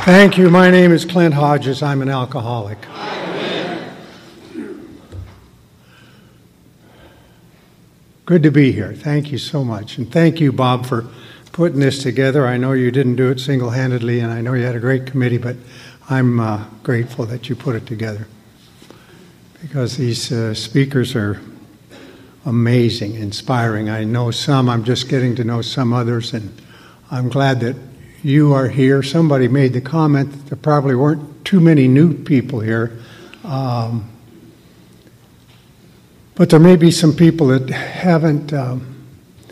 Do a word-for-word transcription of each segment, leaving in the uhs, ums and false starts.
Thank you. My name is Clint Hodges. I'm an alcoholic. Good to be here. Thank you so much. And thank you, Bob, for putting this together. I know you didn't do it single-handedly, and I know you had a great committee, but I'm uh, grateful that you put it together. Because these uh, speakers are amazing, inspiring. I know some. I'm just getting to know some others, and I'm glad that you are here. Somebody made the comment that there probably weren't too many new people here. Um, but there may be some people that haven't um,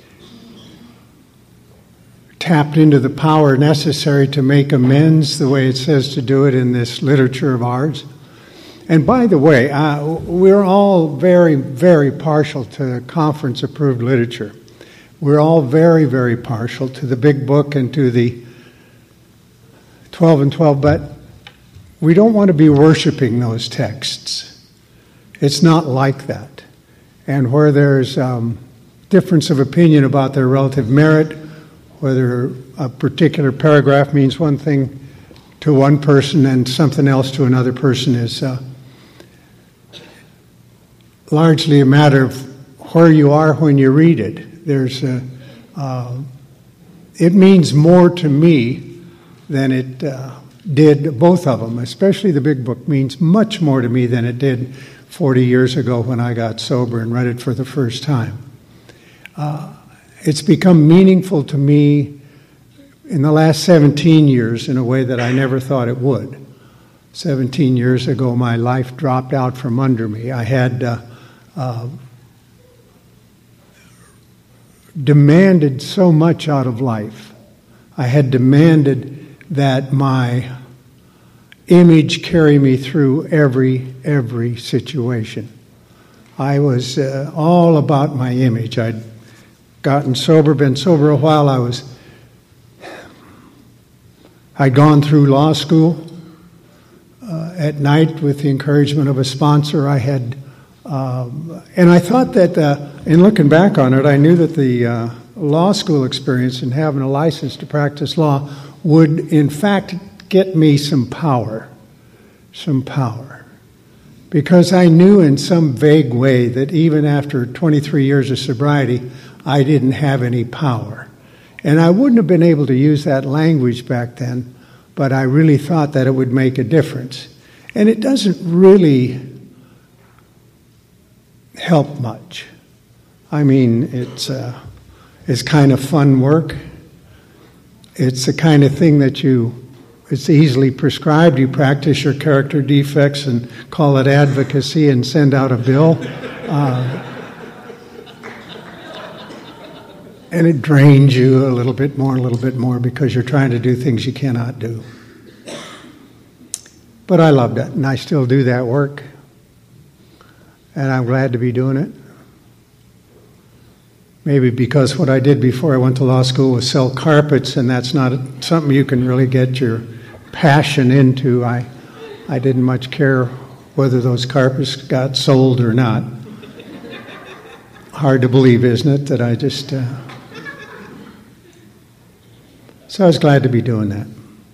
tapped into the power necessary to make amends the way it says to do it in this literature of ours. And by the way, uh, we're all very, very partial to conference-approved literature. We're all very, very partial to the big book and to the twelve and twelve, but we don't want to be worshiping those texts. It's not like that. And where there's um, difference of opinion about their relative merit, whether a particular paragraph means one thing to one person and something else to another person, is uh, largely a matter of where you are when you read it. There's a, uh, it means more to me than it uh, did, both of them, especially the big book, means much more to me than it did forty years ago when I got sober and read it for the first time. Uh, it's become meaningful to me in the last seventeen years in a way that I never thought it would. seventeen years ago, my life dropped out from under me. I had uh, uh, demanded so much out of life. I had demanded that my image carry me through every, every situation. I was uh, all about my image. I'd gotten sober, been sober a while. I was, I'd gone through law school. Uh, at night, with the encouragement of a sponsor, I had, um, and I thought that, uh, in looking back on it, I knew that the uh, law school experience and having a license to practice law would, in fact, get me some power, some power. Because I knew in some vague way that even after twenty-three years of sobriety, I didn't have any power. And I wouldn't have been able to use that language back then, but I really thought that it would make a difference. And it doesn't really help much. I mean, it's, uh, it's kind of fun work. It's the kind of thing that you, it's easily prescribed. You practice your character defects and call it advocacy and send out a bill. Uh, and it drains you a little bit more, a little bit more, because you're trying to do things you cannot do. But I loved it, and I still do that work. And I'm glad to be doing it. Maybe because what I did before I went to law school was sell carpets, and that's not something you can really get your passion into. I, I didn't much care whether those carpets got sold or not. Hard to believe, isn't it, that I just... Uh... So I was glad to be doing that.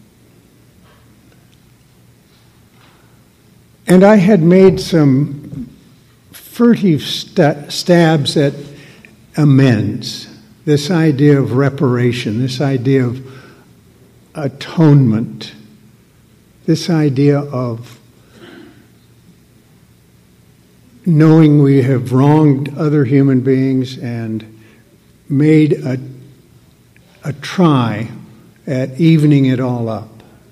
And I had made some furtive st- stabs at amends, this idea of reparation, this idea of atonement, this idea of knowing we have wronged other human beings and made a, a try at evening it all up.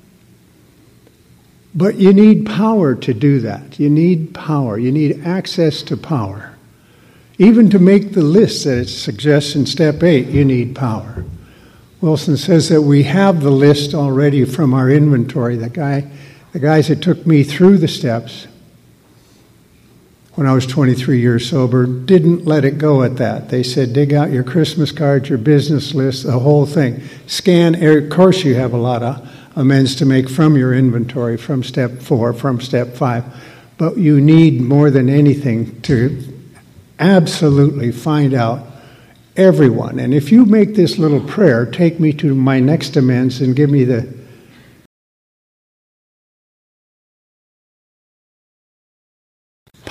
But you need power to do that. You need power. You need access to power. Even to make the list that it suggests in step eight, you need power. Wilson says that we have the list already from our inventory. The guy, the guys that took me through the steps when I was twenty-three years sober didn't let it go at that. They said, dig out your Christmas cards, your business list, the whole thing. Scan, of course you have a lot of amends to make from your inventory, from step four, from step five. But you need more than anything to absolutely find out everyone. And if you make this little prayer, take me to my next amends and give me the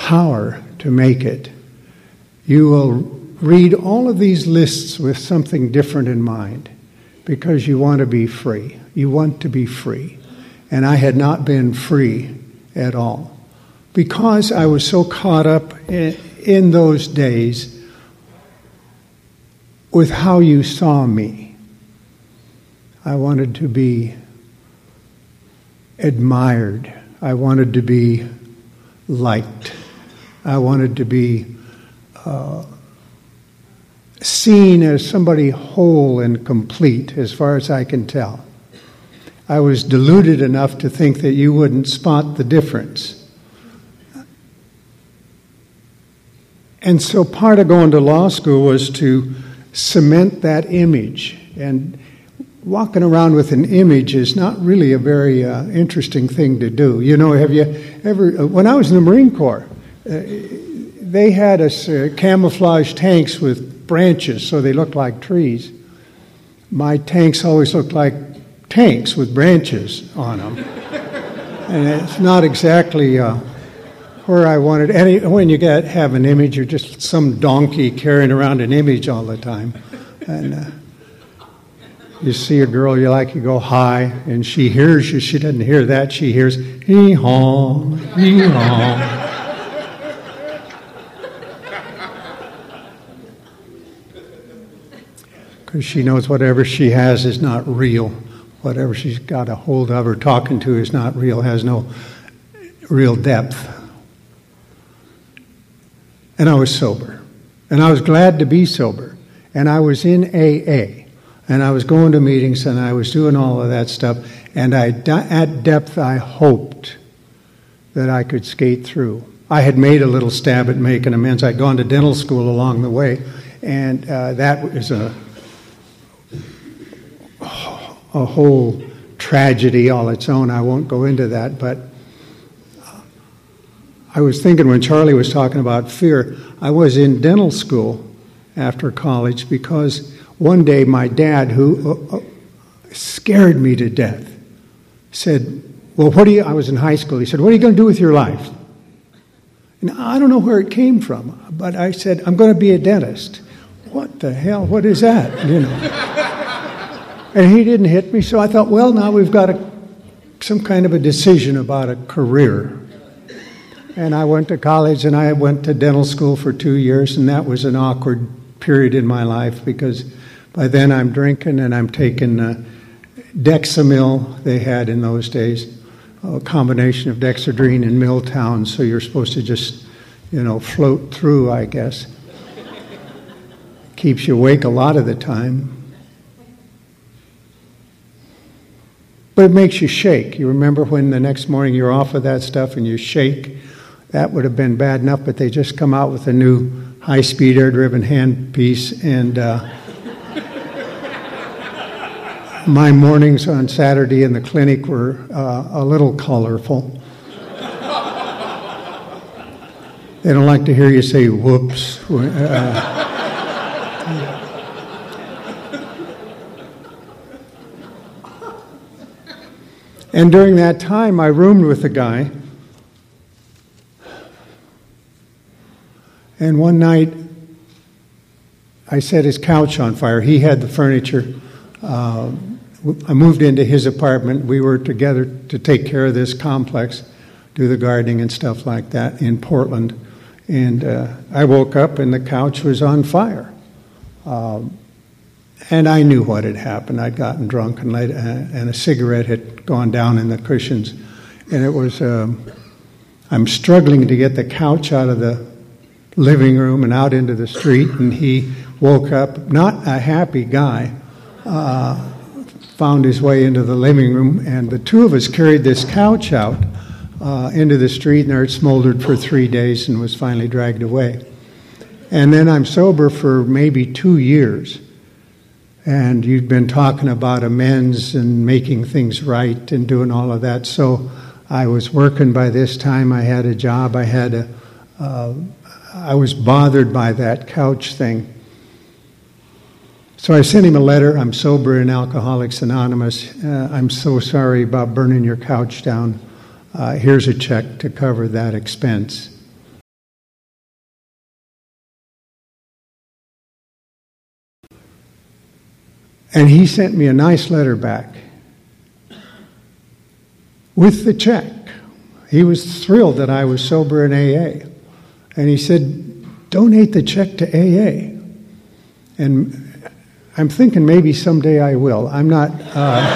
power to make it. You will read all of these lists with something different in mind because you want to be free. You want to be free. And I had not been free at all because I was so caught up in, in those days with how you saw me. I wanted to be admired. I wanted to be liked. I wanted to be uh, seen as somebody whole and complete, as far as I can tell. I was deluded enough to think that you wouldn't spot the difference. And so part of going to law school was to cement that image. And walking around with an image is not really a very uh, interesting thing to do. You know, have you ever, uh, when I was in the Marine Corps, uh, they had us uh, camouflage tanks with branches so they looked like trees. My tanks always looked like tanks with branches on them. And it's not exactly uh, where I wanted. Any, when you get have an image, you're just some donkey carrying around an image all the time. And uh, you see a girl you like, you go hi, and she hears you. She doesn't hear that. She hears hee-haw, hee-haw. Because she knows whatever she has is not real. Whatever she's got a hold of or talking to is not real, has no real depth. And I was sober. And I was glad to be sober. And I was in A A. And I was going to meetings and I was doing all of that stuff. And I, at depth, I hoped that I could skate through. I had made a little stab at making amends. I'd gone to dental school along the way. And uh, that was a... a whole tragedy all its own. I won't go into that, but I was thinking when Charlie was talking about fear, I was in dental school after college because one day my dad, who uh, scared me to death, said, well, what do you, I was in high school, he said, what are you going to do with your life? And I don't know where it came from, but I said, I'm going to be a dentist. What the hell, what is that, you know? And he didn't hit me, so I thought, well, now we've got a, some kind of a decision about a career. And I went to college, and I went to dental school for two years, and that was an awkward period in my life because by then I'm drinking and I'm taking uh, Dexamil they had in those days, a combination of Dexedrine and Milltown, so you're supposed to just, you know, float through, I guess. Keeps you awake a lot of the time. But it makes you shake. You remember when the next morning you're off of that stuff and you shake? That would have been bad enough, but they just come out with a new high-speed air-driven handpiece, and uh, my mornings on Saturday in the clinic were uh, a little colorful. They don't like to hear you say whoops. Uh, And during that time, I roomed with a guy. And one night, I set his couch on fire. He had the furniture. Uh, I moved into his apartment. We were together to take care of this complex, do the gardening and stuff like that in Portland. And uh, I woke up and the couch was on fire. Um, And I knew what had happened. I'd gotten drunk and, laid, uh, and a cigarette had gone down in the cushions. And it was, um, I'm struggling to get the couch out of the living room and out into the street. And he woke up, not a happy guy, uh, found his way into the living room. And the two of us carried this couch out uh, into the street. And there it smoldered for three days and was finally dragged away. And then I'm sober for maybe two years. And you'd been talking about amends and making things right and doing all of that. So I was working by this time. I had a job. I had a. Uh, I was bothered by that couch thing. So I sent him a letter. I'm sober in Alcoholics Anonymous. Uh, I'm so sorry about burning your couch down. Uh, here's a check to cover that expense. And he sent me a nice letter back with the check. He was thrilled that I was sober in A A. And he said, donate the check to A A. And I'm thinking maybe someday I will. I'm not uh,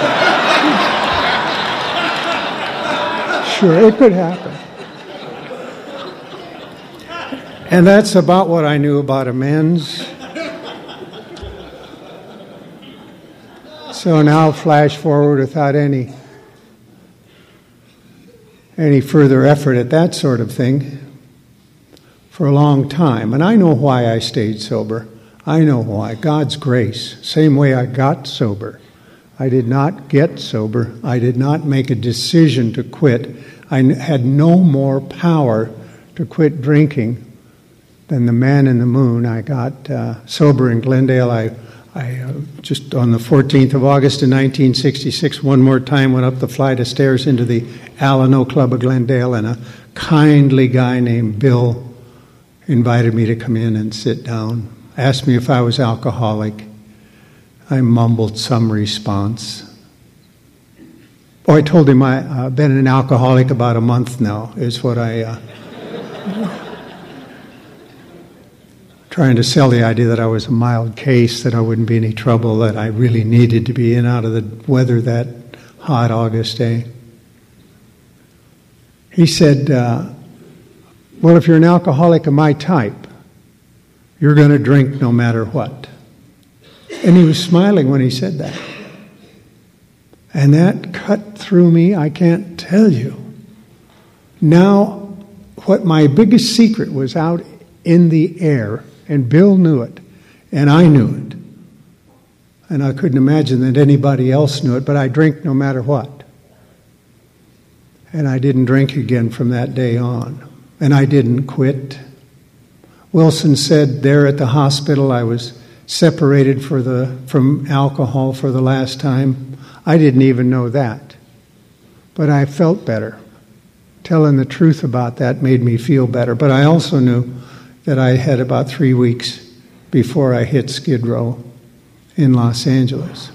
sure. It could happen. And that's about what I knew about amends. So now flash forward without any any further effort at that sort of thing for a long time. And I know why I stayed sober. I know why. God's grace. Same way I got sober. I did not get sober. I did not make a decision to quit. I had no more power to quit drinking than the man in the moon. I got uh, sober in Glendale. I I uh, just on the fourteenth of August in nineteen sixty-six, one more time went up the flight of stairs into the Alano Club of Glendale, and a kindly guy named Bill invited me to come in and sit down, asked me if I was alcoholic. I mumbled some response. Oh, I told him I've uh, been an alcoholic about a month now, is what I... Uh, trying to sell the idea that I was a mild case, that I wouldn't be any trouble, that I really needed to be in out of the weather that hot August day. He said, uh, well, if you're an alcoholic of my type, you're going to drink no matter what. And he was smiling when he said that. And that cut through me, I can't tell you. Now, what my biggest secret was out in the air, and Bill knew it, and I knew it. And I couldn't imagine that anybody else knew it, but I drink no matter what. And I didn't drink again from that day on. And I didn't quit. Wilson said there at the hospital I was separated for the, from alcohol for the last time. I didn't even know that. But I felt better. Telling the truth about that made me feel better. But I also knew that I had about three weeks before I hit Skid Row in Los Angeles.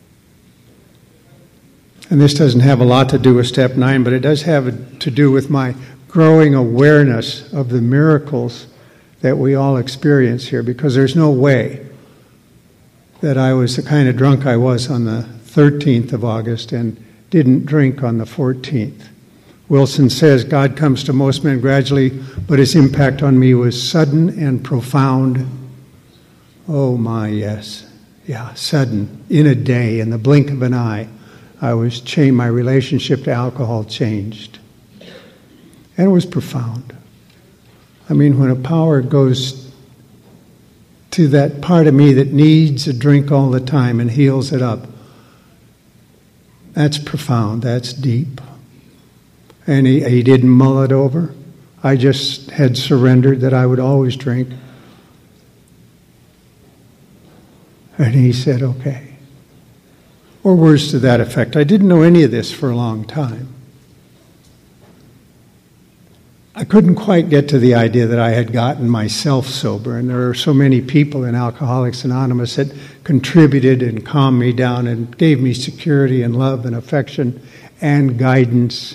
And this doesn't have a lot to do with step nine, but it does have to do with my growing awareness of the miracles that we all experience here, because there's no way that I was the kind of drunk I was on the thirteenth of August and didn't drink on the fourteenth. Wilson says, God comes to most men gradually, but his impact on me was sudden and profound. Oh my, yes. Yeah, sudden. In a day, in the blink of an eye, I was changed. My relationship to alcohol changed. And it was profound. I mean, when a power goes to that part of me that needs a drink all the time and heals it up, that's profound, that's deep. And he, he didn't mull it over. I just had surrendered that I would always drink. And he said, okay. Or words to that effect. I didn't know any of this for a long time. I couldn't quite get to the idea that I had gotten myself sober. And there are so many people in Alcoholics Anonymous that contributed and calmed me down and gave me security and love and affection and guidance,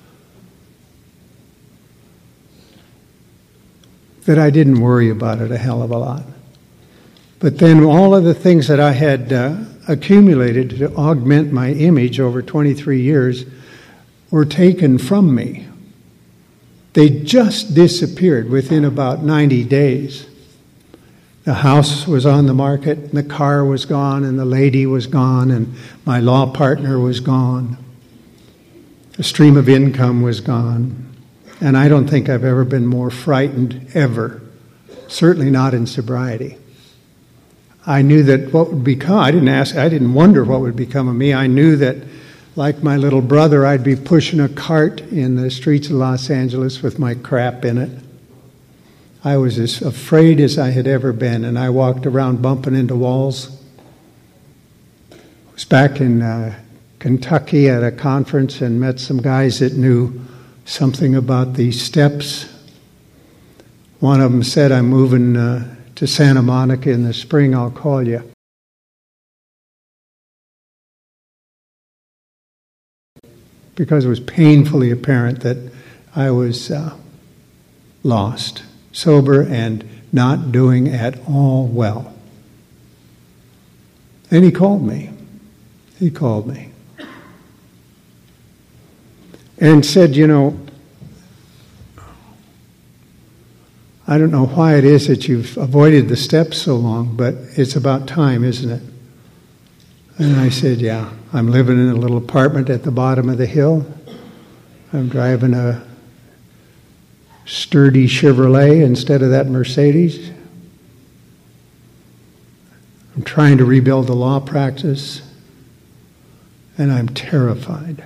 that I didn't worry about it a hell of a lot. But then all of the things that I had uh, accumulated to augment my image over twenty-three years were taken from me. They just disappeared within about ninety days. The house was on the market, and the car was gone, and the lady was gone, and my law partner was gone. The stream of income was gone. And I don't think I've ever been more frightened, ever. Certainly not in sobriety. I knew that what would become, I didn't ask, I didn't wonder what would become of me. I knew that, like my little brother, I'd be pushing a cart in the streets of Los Angeles with my crap in it. I was as afraid as I had ever been, and I walked around bumping into walls. I was back in uh, Kentucky at a conference and met some guys that knew something about these steps. One of them said, I'm moving uh, to Santa Monica in the spring, I'll call you. because it was painfully apparent that I was uh, lost, sober, and not doing at all well. And he called me. He called me. And said, you know, I don't know why it is that you've avoided the steps so long, but it's about time, isn't it? And I said, yeah, I'm living in a little apartment at the bottom of the hill. I'm driving a sturdy Chevrolet instead of that Mercedes. I'm trying to rebuild the law practice, and I'm terrified.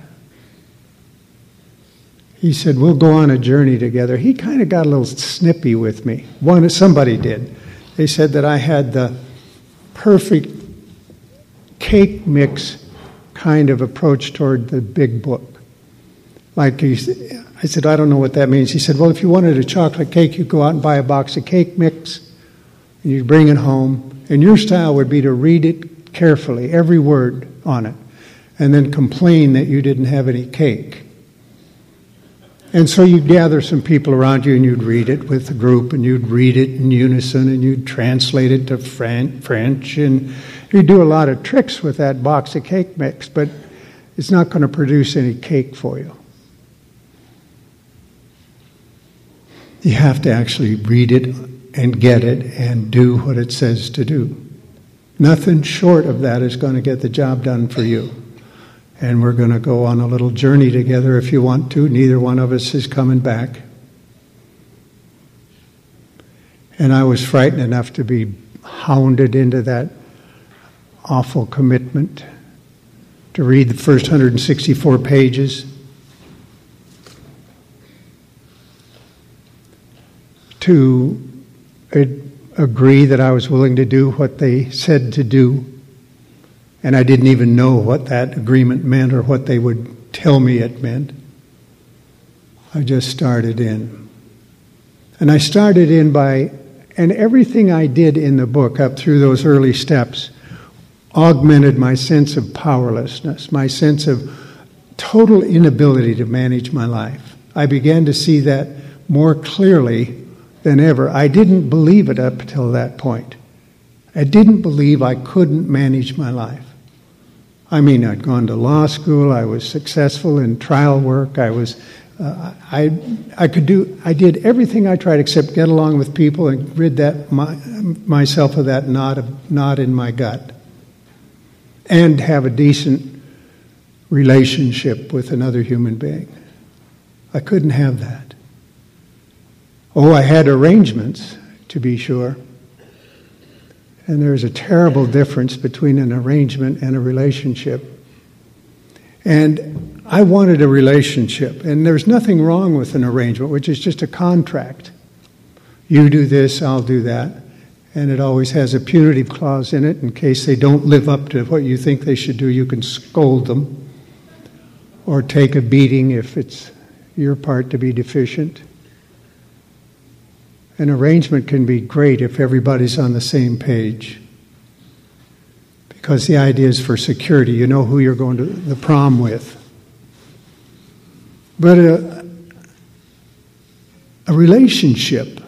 He said, we'll go on a journey together. He kind of got a little snippy with me. One, somebody did. They said that I had the perfect cake mix kind of approach toward the big book. Like he, I said, I don't know what that means. He said, well, if you wanted a chocolate cake, you'd go out and buy a box of cake mix, and you'd bring it home, and your style would be to read it carefully, every word on it, and then complain that you didn't have any cake. And so you'd gather some people around you and you'd read it with the group, and you'd read it in unison, and you'd translate it to French, and you'd do a lot of tricks with that box of cake mix, but it's not going to produce any cake for you. You have to actually read it and get it and do what it says to do. Nothing short of that is going to get the job done for you. And we're going to go on a little journey together if you want to. Neither one of us is coming back. And I was frightened enough to be hounded into that awful commitment to read the first one hundred sixty-four pages, to agree that I was willing to do what they said to do. And I didn't even know what that agreement meant or what they would tell me it meant. I just started in. And I started in by, and everything I did in the book up through those early steps augmented my sense of powerlessness, my sense of total inability to manage my life. I began to see that more clearly than ever. I didn't believe it up until that point. I didn't believe I couldn't manage my life. I mean, I'd gone to law school. I was successful in trial work. I was, uh, I, I could do, I did everything I tried except get along with people and rid that my, myself of that knot of knot in my gut, and have a decent relationship with another human being. I couldn't have that. Oh, I had arrangements, to be sure. And there's a terrible difference between an arrangement and a relationship. And I wanted a relationship. And there's nothing wrong with an arrangement, which is just a contract. You do this, I'll do that. And it always has a punitive clause in it. In case they don't live up to what you think they should do, you can scold them or take a beating if it's your part to be deficient. An arrangement can be great if everybody's on the same page, because the idea is for security. You know who you're going to the prom with. But a, a relationship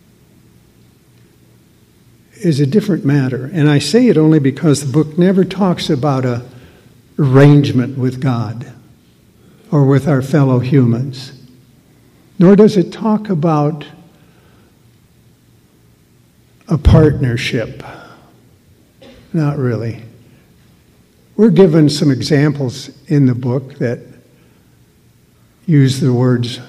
is a different matter. And I say it only because the book never talks about a arrangement with God or with our fellow humans. Nor does it talk about a partnership. Not really. We're given some examples in the book that use the words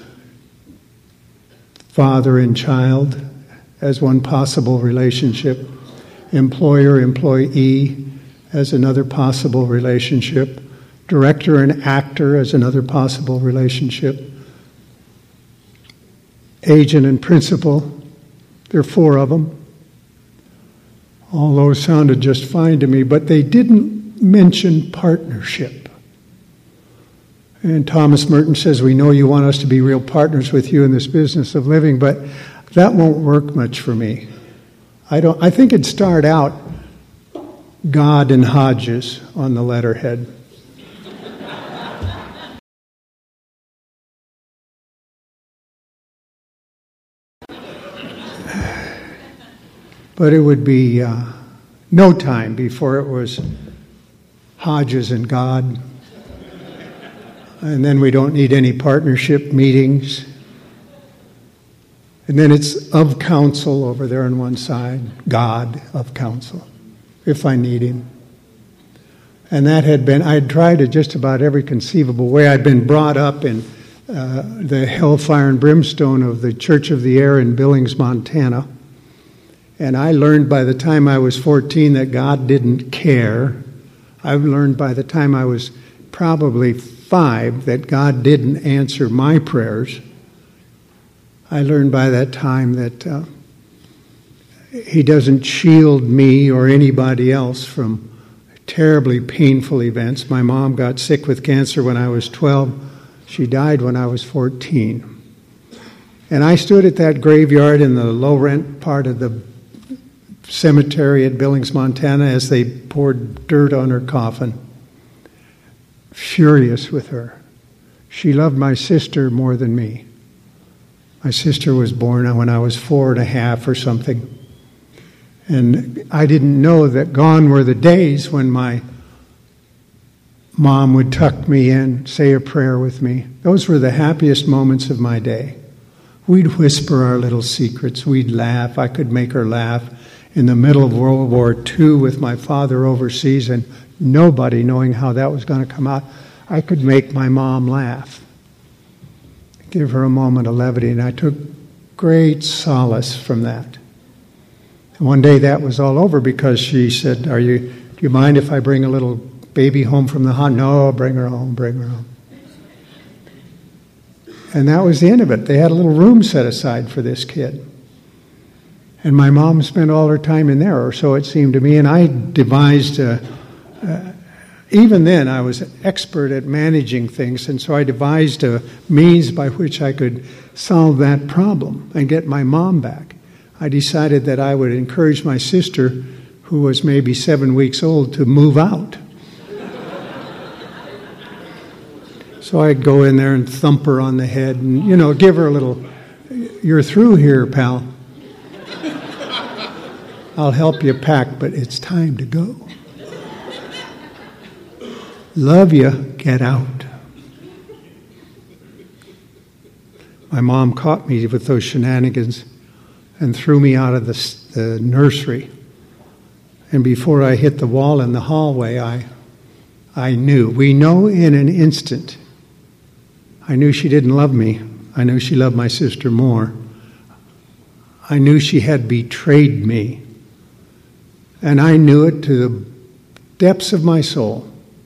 father and child as one possible relationship, employer-employee as another possible relationship, director and actor as another possible relationship, agent and principal. There are four of them. All those sounded just fine to me, but they didn't mention partnership. And Thomas Merton says, we know you want us to be real partners with you in this business of living, but that won't work much for me. I don't. I think it'd start out God and Hodges on the letterhead. But it would be uh, no time before it was Hodges and God. And then we don't need any partnership meetings. And then it's of counsel over there on one side, God of counsel, if I need him. And that had been, I had tried it just about every conceivable way. I'd been brought up in uh, the hellfire and brimstone of the Church of the Air in Billings, Montana. And I learned by the time I was fourteen that God didn't care. I've learned by the time I was probably five that God didn't answer my prayers. I learned by that time that uh, he doesn't shield me or anybody else from terribly painful events. My mom got sick with cancer when I was twelve. She died when I was fourteen. And I stood at that graveyard in the low-rent part of the cemetery at Billings, Montana, as they poured dirt on her coffin, furious with her. She loved my sister more than me. My sister was born when I was four and a half or something. And I didn't know that gone were the days when my mom would tuck me in, say a prayer with me. Those were the happiest moments of my day. We'd whisper our little secrets. We'd laugh. I could make her laugh in the middle of World War Two with my father overseas and nobody knowing how that was going to come out. I could make my mom laugh, give her a moment of levity, and I took great solace from that. And one day that was all over because she said, "Are you? Do you mind if I bring a little baby home from the hospital?" "No, bring her home, bring her home." And that was the end of it. They had a little room set aside for this kid. And my mom spent all her time in there, or so it seemed to me, and I devised a, uh, even then I was expert at managing things, and so I devised a means by which I could solve that problem and get my mom back. I decided that I would encourage my sister, who was maybe seven weeks old, to move out. So I'd go in there and thump her on the head and, you know, give her a little, "You're through here, pal. I'll help you pack, but it's time to go. Love you, get out." My mom caught me with those shenanigans and threw me out of the, the nursery. And before I hit the wall in the hallway, I, I knew. We know in an instant. I knew she didn't love me. I knew she loved my sister more. I knew she had betrayed me. And I knew it to the depths of my soul.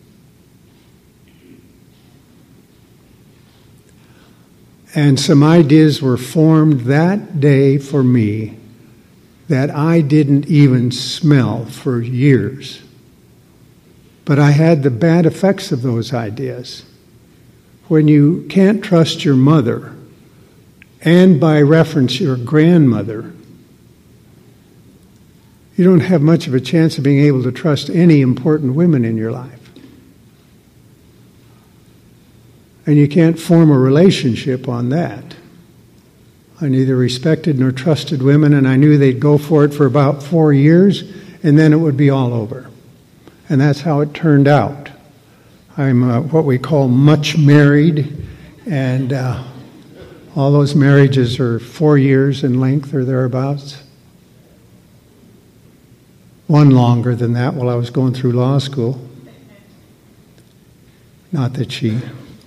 And some ideas were formed that day for me that I didn't even smell for years. But I had the bad effects of those ideas. When you can't trust your mother, and by reference your grandmother, you don't have much of a chance of being able to trust any important women in your life. And you can't form a relationship on that. I neither respected nor trusted women, and I knew they'd go for it for about four years, and then it would be all over. And that's how it turned out. I'm uh, what we call much married, and uh, all those marriages are four years in length or thereabouts. One longer than that while I was going through law school. Not that she...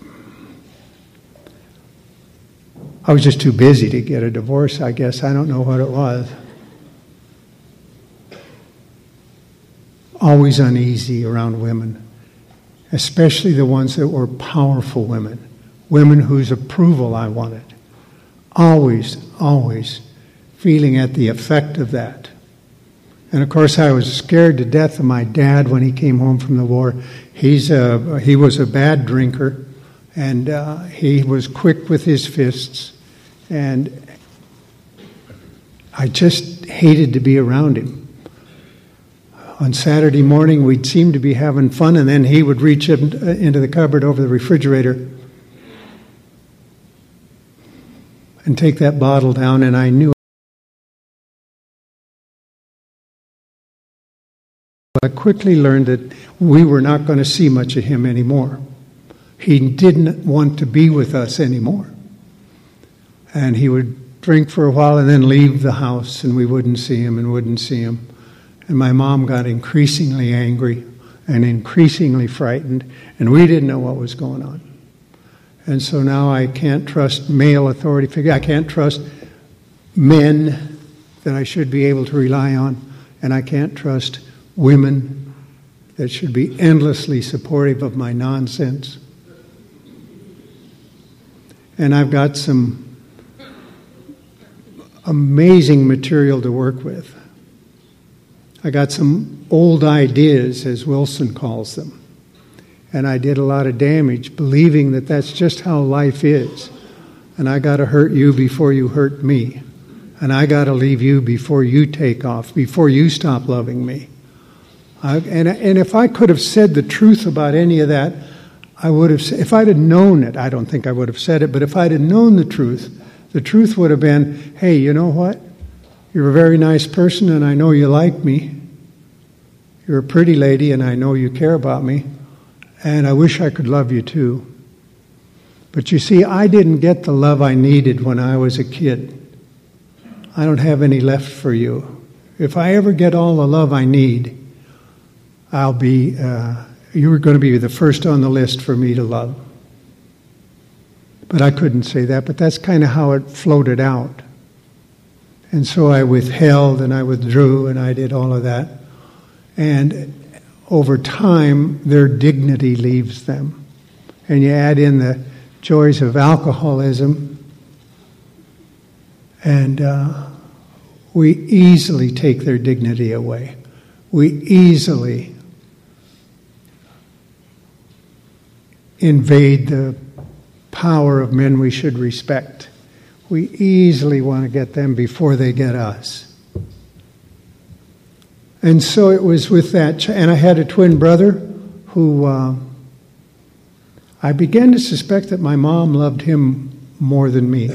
I was just too busy to get a divorce, I guess. I don't know what it was. Always uneasy around women, especially the ones that were powerful women, women whose approval I wanted. Always, always feeling at the effect of that. And of course, I was scared to death of my dad when he came home from the war. He's a, he was a bad drinker, and uh, he was quick with his fists. And I just hated to be around him. On Saturday morning, we'd seem to be having fun, and then he would reach into the cupboard over the refrigerator and take that bottle down, and I knew I quickly learned that we were not going to see much of him anymore. He didn't want to be with us anymore. And he would drink for a while and then leave the house, and we wouldn't see him and wouldn't see him. And my mom got increasingly angry and increasingly frightened, and we didn't know what was going on. And so now I can't trust male authority figures. I can't trust men that I should be able to rely on, and I can't trust women that should be endlessly supportive of my nonsense. And I've got some amazing material to work with. I got some old ideas, as Wilson calls them. And I did a lot of damage believing that that's just how life is. And I got to hurt you before you hurt me. And I got to leave you before you take off, before you stop loving me. I, and, and if I could have said the truth about any of that, I would have, if I'd have known it, I don't think I would have said it, but if I'd have known the truth, the truth would have been, hey, you know what? You're a very nice person and I know you like me. You're a pretty lady and I know you care about me. And I wish I could love you too. But you see, I didn't get the love I needed when I was a kid. I don't have any left for you. If I ever get all the love I need, I'll be, uh, you were going to be the first on the list for me to love. But I couldn't say that, but that's kind of how it floated out. And so I withheld and I withdrew and I did all of that. And over time, their dignity leaves them. And you add in the joys of alcoholism, and uh, we easily take their dignity away. We easily invade the power of men we should respect. We easily want to get them before they get us. And so it was with that, and I had a twin brother who uh, I began to suspect that my mom loved him more than me.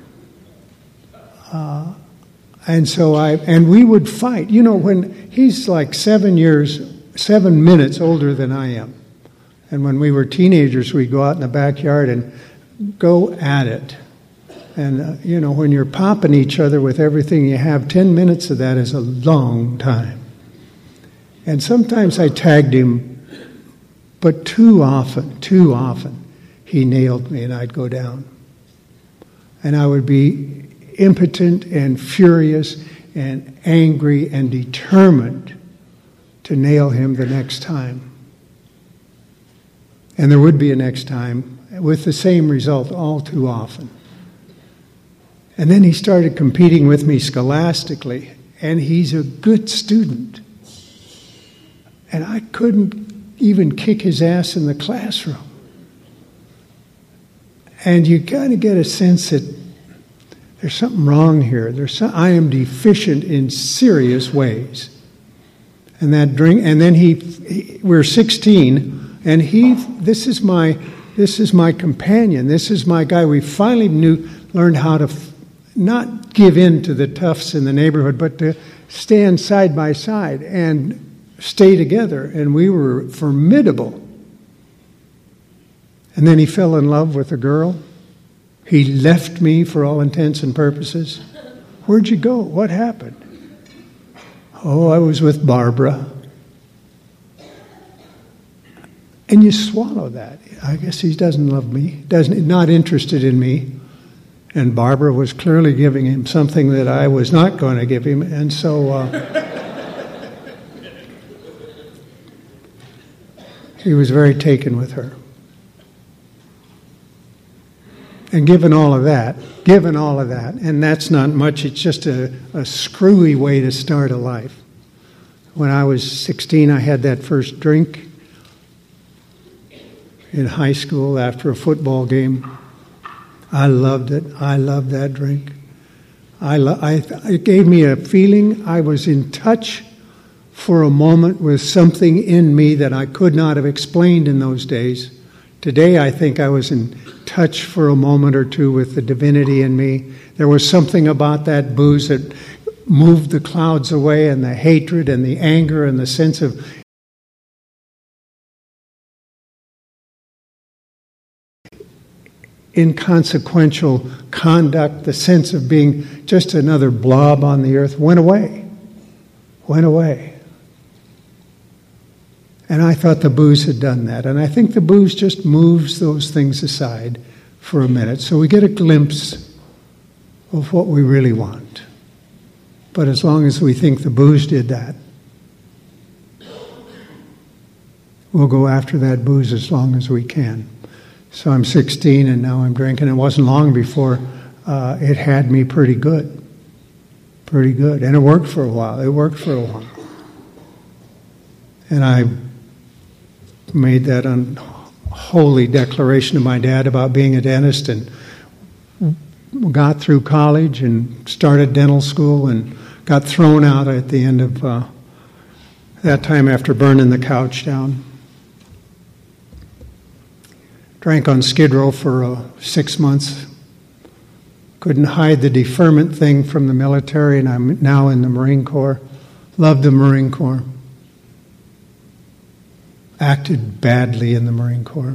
Uh, and so I, and we would fight. You know, when he's like seven years, seven minutes older than I am. And when we were teenagers, we'd go out in the backyard and go at it. And, uh, you know, when you're popping each other with everything you have, ten minutes of that is a long time. And sometimes I tagged him, but too often, too often, he nailed me and I'd go down. And I would be impotent and furious and angry and determined to nail him the next time. And there would be a next time with the same result all too often. And then he started competing with me scholastically, and he's a good student. And I couldn't even kick his ass in the classroom. And you kind of get a sense that there's something wrong here. There's some, I am deficient in serious ways. And that drink, and then he, he we're sixteen, and he, this is my, this is my companion. This is my guy. We finally knew, learned how to f- not give in to the toughs in the neighborhood, but to stand side by side and stay together, and we were formidable. And then he fell in love with a girl. He left me for all intents and purposes. Where'd you go? What happened? Oh, I was with Barbara. And you swallow that. I guess he doesn't love me, doesn't not interested in me. And Barbara was clearly giving him something that I was not going to give him, and so uh, he was very taken with her. And given all of that, given all of that, and that's not much, it's just a, a screwy way to start a life. When I was sixteen, I had that first drink in high school after a football game. I loved it. I loved that drink. I, lo- I It gave me a feeling I was in touch for a moment with something in me that I could not have explained in those days. Today, I think I was in touch for a moment or two with the divinity in me. There was something about that booze that moved the clouds away, and the hatred and the anger and the sense of inconsequential conduct, the sense of being just another blob on the earth, went away. Went away. And I thought the booze had done that. And I think the booze just moves those things aside for a minute, so we get a glimpse of what we really want. But as long as we think the booze did that, we'll go after that booze as long as we can. So I'm sixteen and now I'm drinking. It wasn't long before uh, it had me pretty good. Pretty good. And it worked for a while. It worked for a while. And I made that unholy declaration to my dad about being a dentist, and got through college and started dental school and got thrown out at the end of uh, that time after burning the couch down. Drank on Skid Row for uh, six months. Couldn't hide the deferment thing from the military, and I'm now in the Marine Corps. Loved the Marine Corps. Acted badly in the Marine Corps.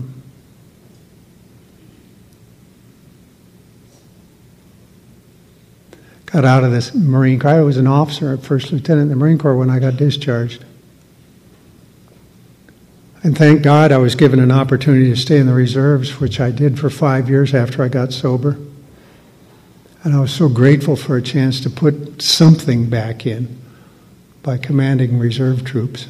Got out of this Marine Corps. I was an officer, a first lieutenant in the Marine Corps when I got discharged. And thank God I was given an opportunity to stay in the reserves, which I did for five years after I got sober. And I was so grateful for a chance to put something back in by commanding reserve troops.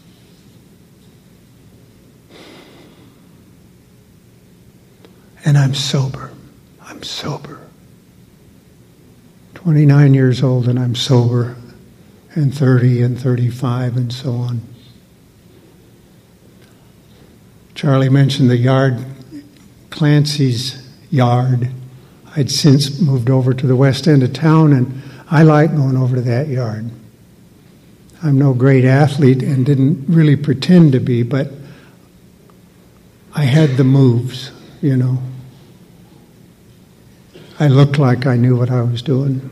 And I'm sober. I'm sober. twenty-nine years old and I'm sober, and thirty and thirty-five and so on. Charlie mentioned the yard, Clancy's yard. I'd since moved over to the west end of town, and I like going over to that yard. I'm no great athlete and didn't really pretend to be, but I had the moves, you know. I looked like I knew what I was doing.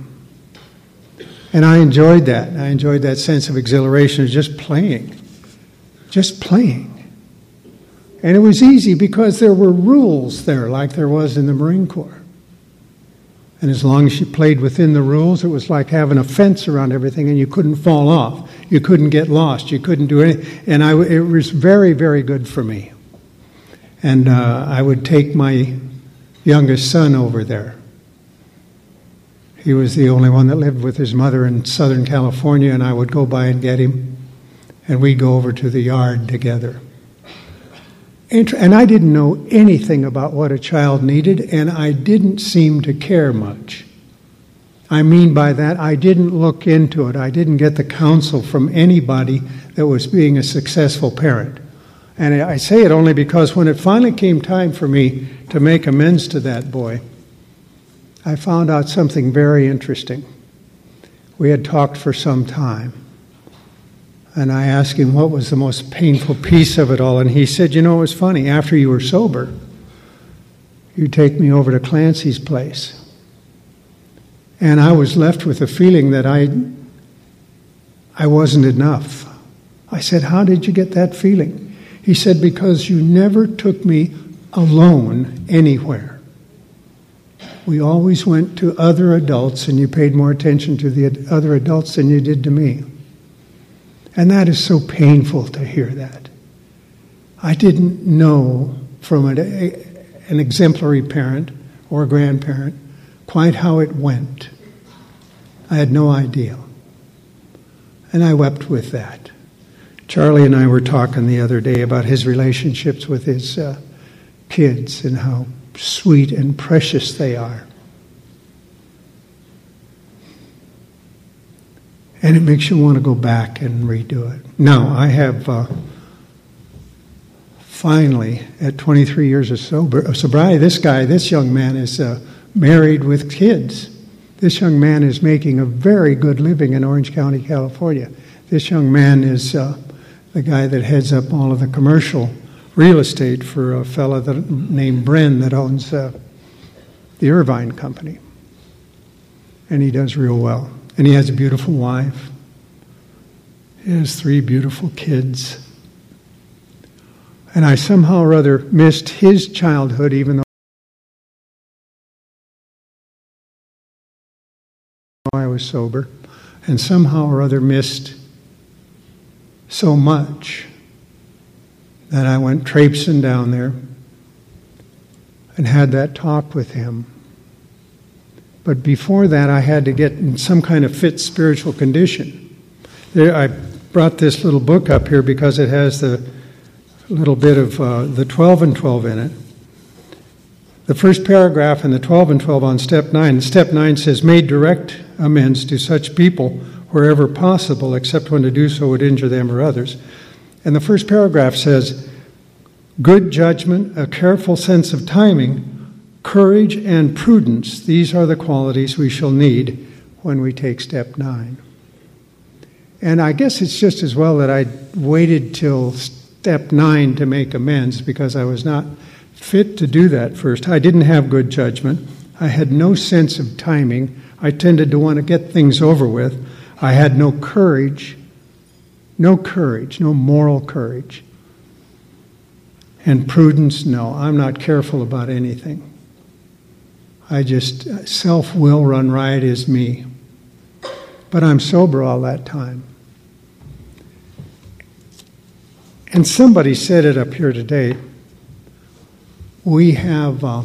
And I enjoyed that. I enjoyed that sense of exhilaration of just playing. Just playing. And it was easy because there were rules there, like there was in the Marine Corps. And as long as you played within the rules, it was like having a fence around everything, and you couldn't fall off. You couldn't get lost. You couldn't do anything. And I, it was very, very good for me. And uh, I would take my youngest son over there. He was the only one that lived with his mother in Southern California, and I would go by and get him, and we'd go over to the yard together. And I didn't know anything about what a child needed, and I didn't seem to care much. I mean by that, I didn't look into it. I didn't get the counsel from anybody that was being a successful parent. And I say it only because when it finally came time for me to make amends to that boy, I found out something very interesting. We had talked for some time, and I asked him what was the most painful piece of it all, and he said, you know, it was funny, after you were sober, you take me over to Clancy's place. And I was left with a feeling that I, I wasn't enough. I said, how did you get that feeling? He said, because you never took me alone anywhere. We always went to other adults, and you paid more attention to the other adults than you did to me. And that is so painful to hear that. I didn't know from an, an exemplary parent or grandparent quite how it went. I had no idea. And I wept with that. Charlie and I were talking the other day about his relationships with his uh, kids and how sweet and precious they are. And it makes you want to go back and redo it. Now, I have uh, finally, at twenty-three years of sober, of sobriety, this guy, this young man is uh, married with kids. This young man is making a very good living in Orange County, California. This young man is uh, the guy that heads up all of the commercial real estate for a fellow that, named Bren that owns uh, the Irvine Company. And he does real well. And he has a beautiful wife. He has three beautiful kids. And I somehow or other missed his childhood, even though I was sober, and somehow or other missed so much that I went traipsing down there and had that talk with him. But before that, I had to get in some kind of fit spiritual condition. There, I brought this little book up here because it has the little bit of uh, the twelve and twelve in it. The first paragraph in the twelve and twelve on step nine. Step nine says, "Made direct amends to such people wherever possible, except when to do so would injure them or others." And the first paragraph says, "Good judgment, a careful sense of timing, courage and prudence, these are the qualities we shall need when we take step nine." And I guess it's just as well that I waited till step nine to make amends, because I was not fit to do that first. I didn't have good judgment. I had no sense of timing. I tended to want to get things over with. I had no courage, no courage, no moral courage. And prudence, no, I'm not careful about anything. I just, self-will run riot is me. But I'm sober all that time. And somebody said it up here today. We have uh,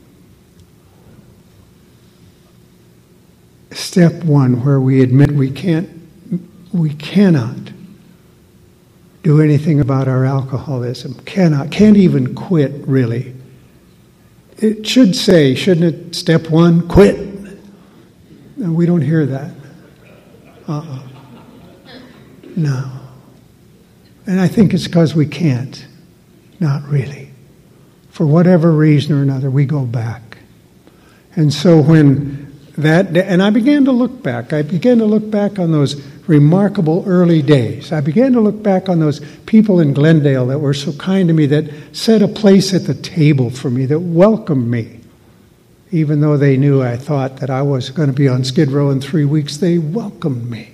step one where we admit we can't, we cannot do anything about our alcoholism. Cannot, can't even quit, really. It should say, shouldn't it, step one, quit? No, we don't hear that. Uh-uh. No. And I think it's because we can't. Not really. For whatever reason or another, we go back. And so when that, and I began to look back. I began to look back on those remarkable early days. I began to look back on those people in Glendale that were so kind to me, that set a place at the table for me, that welcomed me. Even though they knew I thought that I was going to be on Skid Row in three weeks, they welcomed me.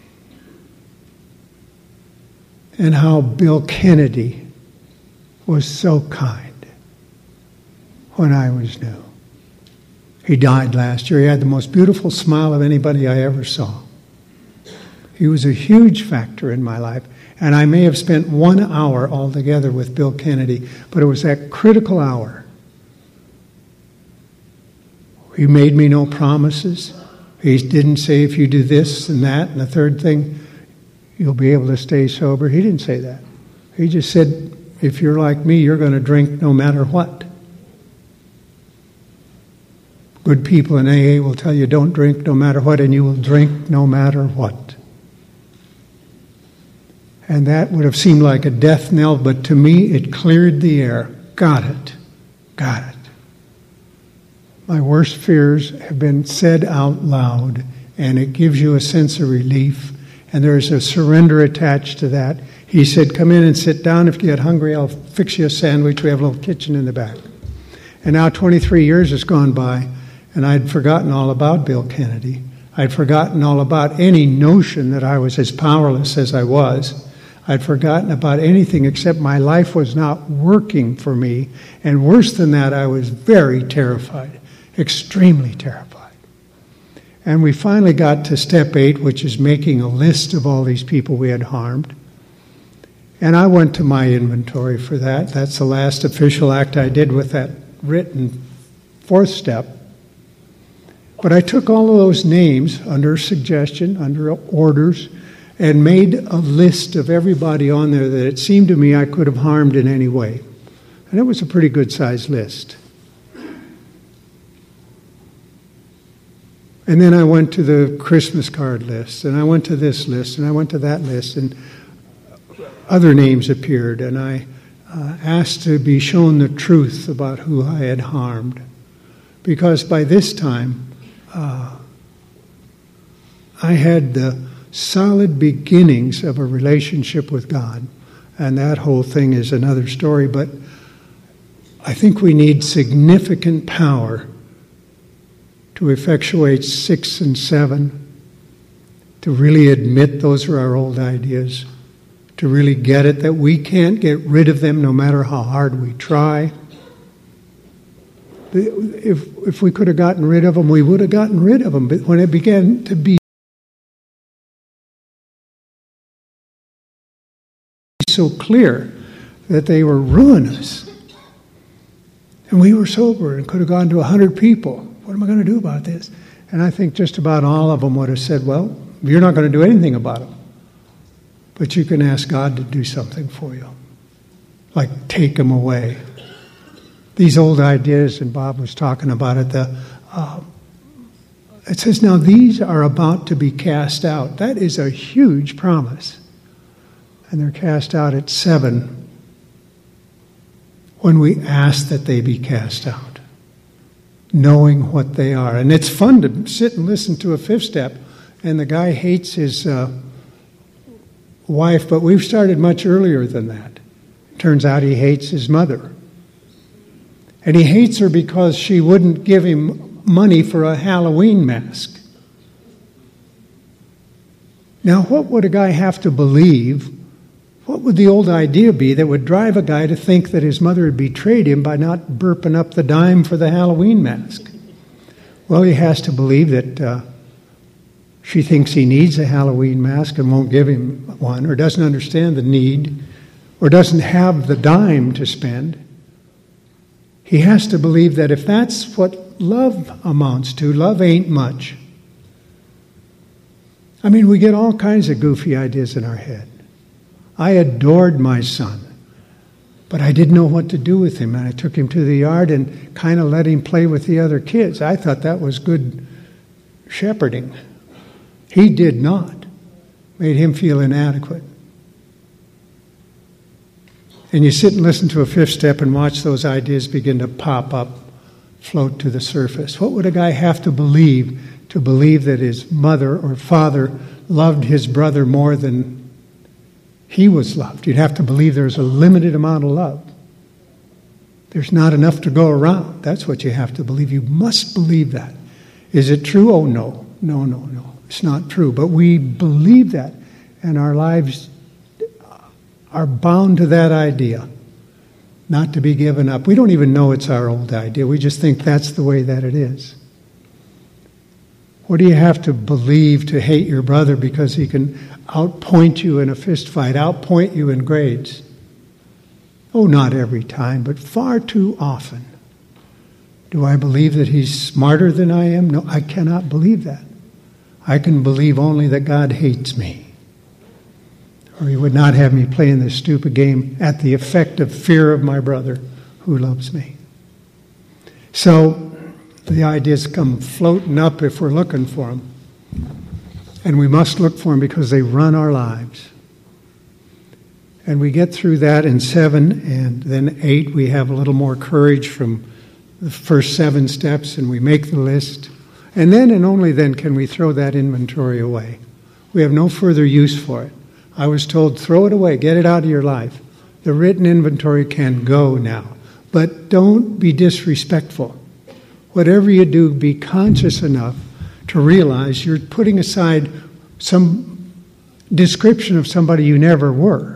And how Bill Kennedy was so kind when I was new. He died last year. He had the most beautiful smile of anybody I ever saw. He was a huge factor in my life. And I may have spent one hour altogether with Bill Kennedy, but it was that critical hour. He made me no promises. He didn't say, if you do this and that and the third thing, you'll be able to stay sober. He didn't say that. He just said, if you're like me, you're going to drink no matter what. Good people in A A will tell you, don't drink no matter what, and you will drink no matter what. And that would have seemed like a death knell, but to me it cleared the air. Got it. Got it. My worst fears have been said out loud, and it gives you a sense of relief, and there's a surrender attached to that. He said, come in and sit down. If you get hungry, I'll fix you a sandwich. We have a little kitchen in the back. And now twenty-three years has gone by, and I'd forgotten all about Bill Kennedy. I'd forgotten all about any notion that I was as powerless as I was. I'd forgotten about anything except my life was not working for me. And worse than that, I was very terrified, extremely terrified. And we finally got to step eight, which is making a list of all these people we had harmed. And I went to my inventory for that. That's the last official act I did with that written fourth step. But I took all of those names under suggestion, under orders, and made a list of everybody on there that it seemed to me I could have harmed in any way. And it was a pretty good-sized list. And then I went to the Christmas card list, and I went to this list, and I went to that list, and other names appeared, and I uh, asked to be shown the truth about who I had harmed. Because by this time, uh, I had the solid beginnings of a relationship with God. And that whole thing is another story, but I think we need significant power to effectuate six and seven to really admit those are our old ideas, to really get it that we can't get rid of them no matter how hard we try. If, if we could have gotten rid of them, we would have gotten rid of them. But when it began to be so clear that they were ruinous, and we were sober and could have gone to a hundred people, what am I going to do about this? And I think just about all of them would have said, well, you're not going to do anything about them, but you can ask God to do something for you, like take them away. These old ideas, and Bob was talking about it, the, uh, it says, now these are about to be cast out. That is a huge promise. And they're cast out at seven when we ask that they be cast out, knowing what they are. And it's fun to sit and listen to a fifth step, and the guy hates his uh, wife, but we've started much earlier than that. Turns out he hates his mother. And he hates her because she wouldn't give him money for a Halloween mask. Now, what would a guy have to believe? What would the old idea be that would drive a guy to think that his mother had betrayed him by not burping up the dime for the Halloween mask? Well, he has to believe that uh, she thinks he needs a Halloween mask and won't give him one, or doesn't understand the need, or doesn't have the dime to spend. He has to believe that if that's what love amounts to, love ain't much. I mean, we get all kinds of goofy ideas in our head. I adored my son, but I didn't know what to do with him, and I took him to the yard and kind of let him play with the other kids. I thought that was good shepherding. He did not. Made him feel inadequate. And you sit and listen to a fifth step and watch those ideas begin to pop up, float to the surface. What would a guy have to believe to believe that his mother or father loved his brother more than he was loved? You'd have to believe there's a limited amount of love. There's not enough to go around. That's what you have to believe. You must believe that. Is it true? Oh, no. No, no, no. It's not true. But we believe that, and our lives are bound to that idea, not to be given up. We don't even know it's our old idea. We just think that's the way that it is. What do you have to believe to hate your brother because he can outpoint you in a fist fight, outpoint you in grades? Oh, not every time, but far too often. Do I believe that he's smarter than I am? No, I cannot believe that. I can believe only that God hates me, or he would not have me playing this stupid game at the effective fear of my brother who loves me. So the ideas come floating up if we're looking for them. And we must look for them because they run our lives. And we get through that in seven, and then eight, we have a little more courage from the first seven steps, and we make the list. And then and only then can we throw that inventory away. We have no further use for it. I was told, throw it away, get it out of your life. The written inventory can go now. But don't be disrespectful. Whatever you do, be conscious enough to realize you're putting aside some description of somebody you never were.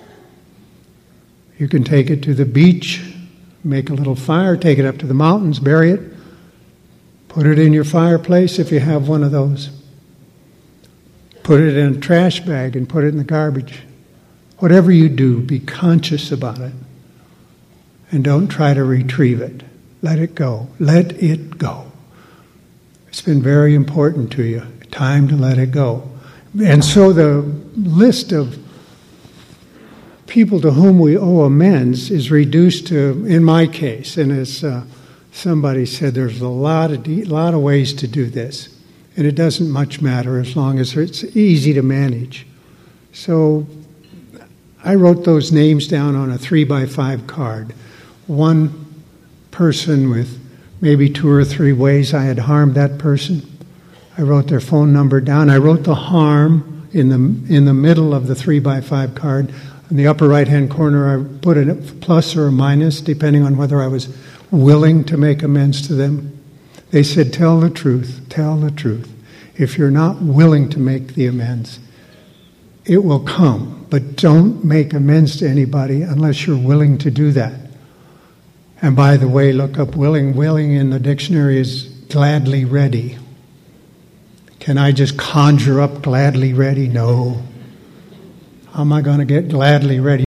You can take it to the beach, make a little fire, take it up to the mountains, bury it, put it in your fireplace if you have one of those. Put it in a trash bag and put it in the garbage. Whatever you do, be conscious about it. And don't try to retrieve it. Let it go. Let it go. It's been very important to you. Time to let it go. And so the list of people to whom we owe amends is reduced to, in my case, and as uh, somebody said, there's a lot of de- lot of ways to do this. And it doesn't much matter as long as it's easy to manage. So I wrote those names down on a three by five card. One person with maybe two or three ways I had harmed that person. I wrote their phone number down. I wrote the harm in the in the middle of the three by five card. In the upper right-hand corner, I put a plus or a minus, depending on whether I was willing to make amends to them. They said, tell the truth, tell the truth. If you're not willing to make the amends, it will come. But don't make amends to anybody unless you're willing to do that. And by the way, look up willing. Willing in the dictionary is gladly ready. Can I just conjure up gladly ready? No. How am I going to get gladly ready?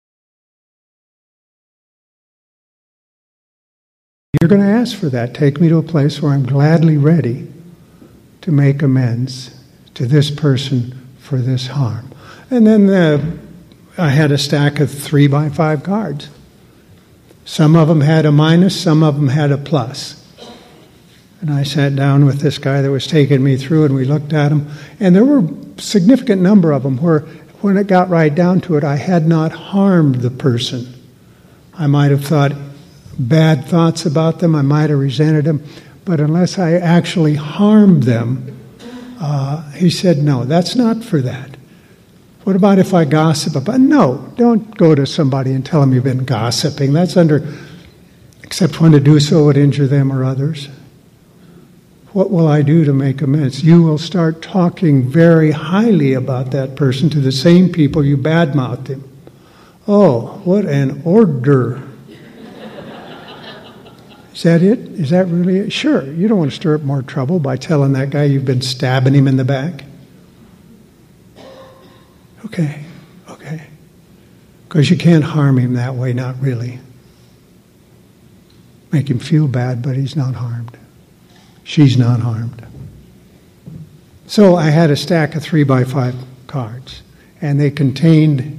You're going to ask for that. Take me to a place where I'm gladly ready to make amends to this person for this harm. And then uh, I had a stack of three by five cards. Some of them had a minus, some of them had a plus. And I sat down with this guy that was taking me through, and we looked at them. And there were a significant number of them where, when it got right down to it, I had not harmed the person. I might have thought bad thoughts about them, I might have resented them, but unless I actually harmed them, uh, he said, no, that's not for that. What about if I gossip about? No, don't go to somebody and tell them you've been gossiping. That's under, except when to do so would injure them or others. What will I do to make amends? You will start talking very highly about that person to the same people you badmouthed him. Oh, what an order. Is that it? Is that really it? Sure, you don't want to stir up more trouble by telling that guy you've been stabbing him in the back. Okay, okay. Because you can't harm him that way, not really. Make him feel bad, but he's not harmed. She's not harmed. So I had a stack of three by five cards, and they contained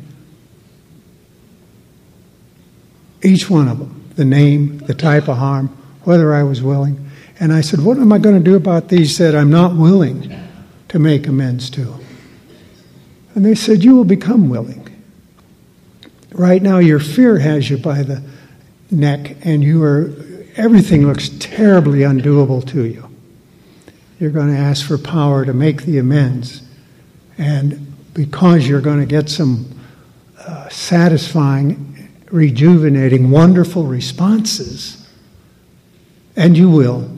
each one of them. The name, the type of harm, whether I was willing. And I said, what am I going to do about these that I'm not willing to make amends to? And they said, you will become willing. Right now, your fear has you by the neck, and you are, everything looks terribly undoable to you. You're going to ask for power to make the amends. And because you're going to get some uh, satisfying, rejuvenating, wonderful responses, and you will,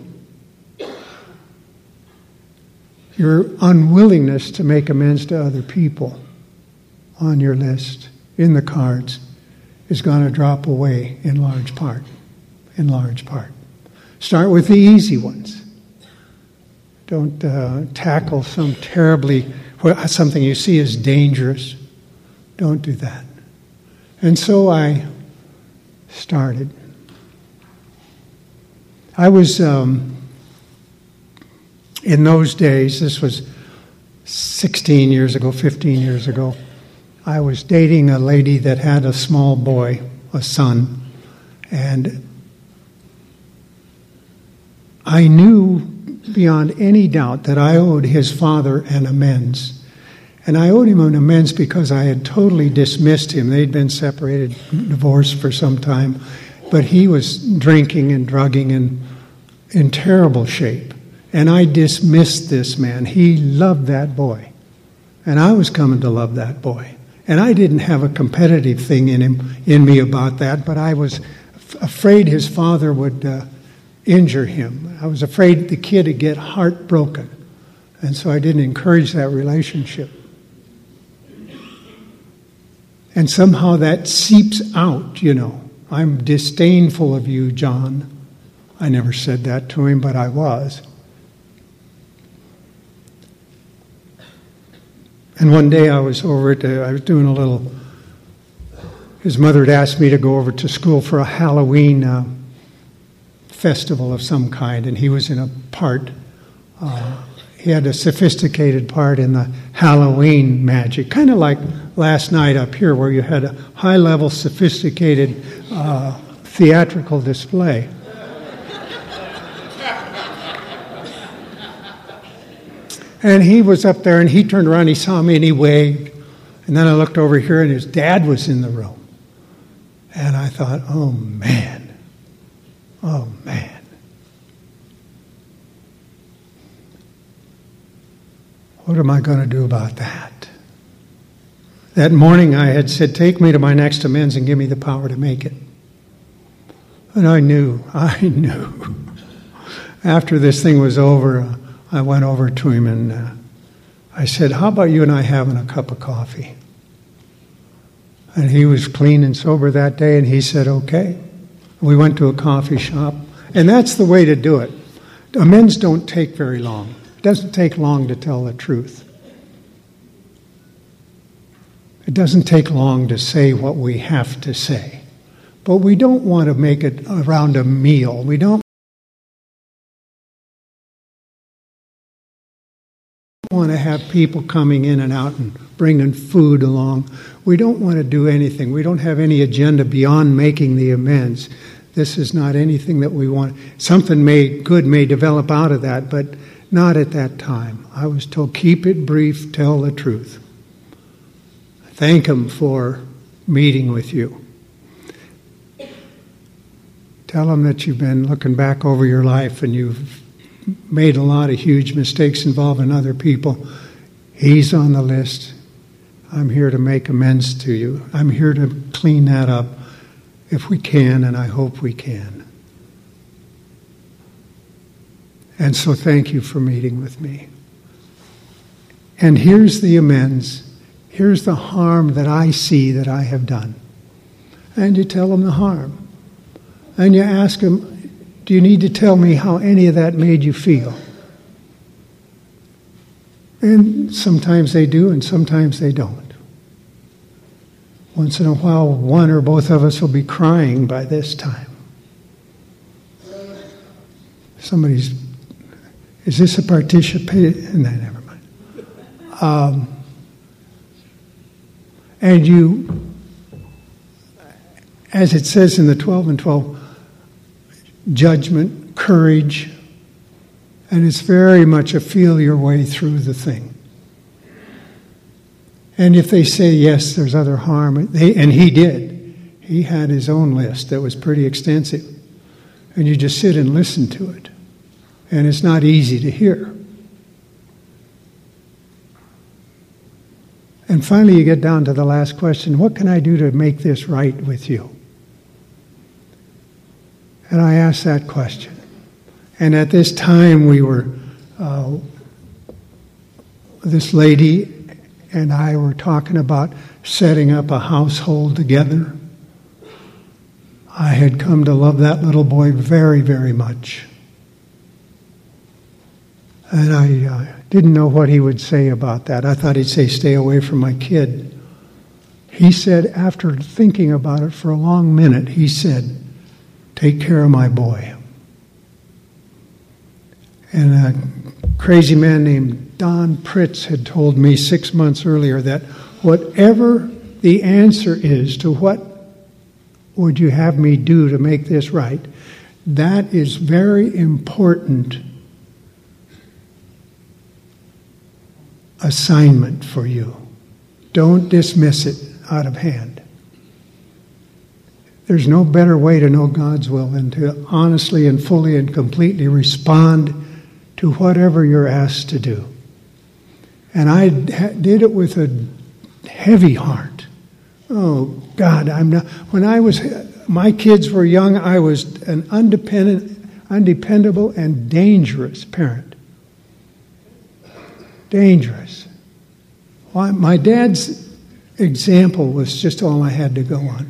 your unwillingness to make amends to other people on your list, in the cards, is going to drop away in large part. In large part. Start with the easy ones. Don't uh, tackle some terribly, something you see as dangerous. Don't do that. And so I started. I was, um, in those days, this was sixteen years ago, fifteen years ago, I was dating a lady that had a small boy, a son, and I knew beyond any doubt that I owed his father an amends. And I owed him an amends because I had totally dismissed him. They'd been separated, divorced for some time, but he was drinking and drugging and in terrible shape. And I dismissed this man. He loved that boy. And I was coming to love that boy. And I didn't have a competitive thing in him, in me about that, but I was f- afraid his father would uh, injure him. I was afraid the kid would get heartbroken. And so I didn't encourage that relationship. And somehow that seeps out, you know. I'm disdainful of you, John. I never said that to him, but I was. And one day I was over at, uh, I was doing a little, his mother had asked me to go over to school for a Halloween uh, festival of some kind, and he was in a part, uh, he had a sophisticated part in the Halloween magic, kind of like last night up here where you had a high-level, sophisticated uh, theatrical display. And he was up there, and he turned around, he saw me, and he waved. And then I looked over here, and his dad was in the room. And I thought, oh, man. Oh, man. What am I going to do about that? That morning I had said, take me to my next amends and give me the power to make it. And I knew, I knew. After this thing was over, uh, I went over to him and uh, I said, how about you and I having a cup of coffee? And he was clean and sober that day, and he said, okay. We went to a coffee shop, and that's the way to do it. Amends don't take very long. It doesn't take long to tell the truth. It doesn't take long to say what we have to say. But we don't want to make it around a meal. We don't want to have people coming in and out and bringing food along. We don't want to do anything. We don't have any agenda beyond making the amends. This is not anything that we want. Something may good may develop out of that, but not at that time. I was told, keep it brief, tell the truth. Thank him for meeting with you. Tell him that you've been looking back over your life and you've made a lot of huge mistakes involving other people. He's on the list. I'm here to make amends to you. I'm here to clean that up if we can, and I hope we can. And so thank you for meeting with me. And here's the amends. Here's the harm that I see that I have done. And you tell them the harm. And you ask them, do you need to tell me how any of that made you feel? And sometimes they do, and sometimes they don't. Once in a while, one or both of us will be crying by this time. Somebody's, is this a participation? No, never mind. Um, and you, as it says in the twelve and twelve, judgment, courage, and it's very much a feel your way through the thing. And if they say, yes, there's other harm, they, and he did, he had his own list that was pretty extensive. And you just sit and listen to it. And it's not easy to hear. And finally you get down to the last question, what can I do to make this right with you? And I asked that question. And at this time we were, uh, this lady and I were talking about setting up a household together. I had come to love that little boy very, very much. And I uh, didn't know what he would say about that. I thought he'd say, stay away from my kid. He said, after thinking about it for a long minute, he said, take care of my boy. And a crazy man named Don Pritz had told me six months earlier that whatever the answer is to what would you have me do to make this right, that is very important assignment for you. Don't dismiss it out of hand. There's no better way to know God's will than to honestly and fully and completely respond to whatever you're asked to do. And I did it with a heavy heart. Oh, God, I'm not... When I was... My kids were young, I was an undependent, undependable and dangerous parent. Dangerous. Well, my dad's example was just all I had to go on.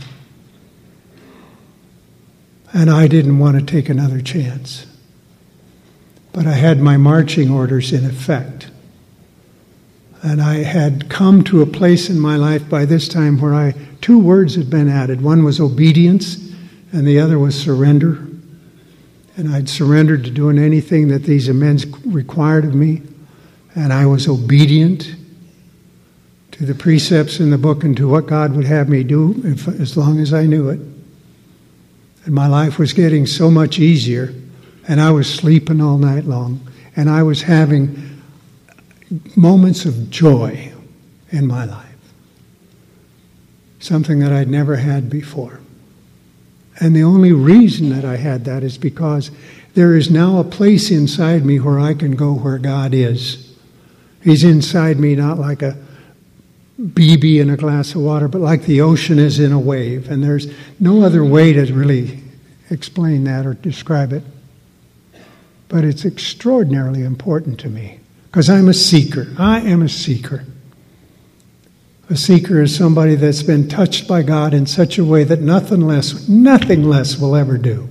And I didn't want to take another chance. But I had my marching orders in effect. And I had come to a place in my life by this time where I two words had been added. One was obedience, and the other was surrender. And I'd surrendered to doing anything that these amends required of me. And I was obedient to the precepts in the book and to what God would have me do if, as long as I knew it. And my life was getting so much easier. And I was sleeping all night long. And I was having moments of joy in my life. Something that I'd never had before. And the only reason that I had that is because there is now a place inside me where I can go where God is. He's inside me not like a B B in a glass of water, but like the ocean is in a wave. And there's no other way to really explain that or describe it. but it's extraordinarily important to me because I'm a seeker. I am a seeker. A seeker is somebody that's been touched by God in such a way that nothing less, nothing less will ever do.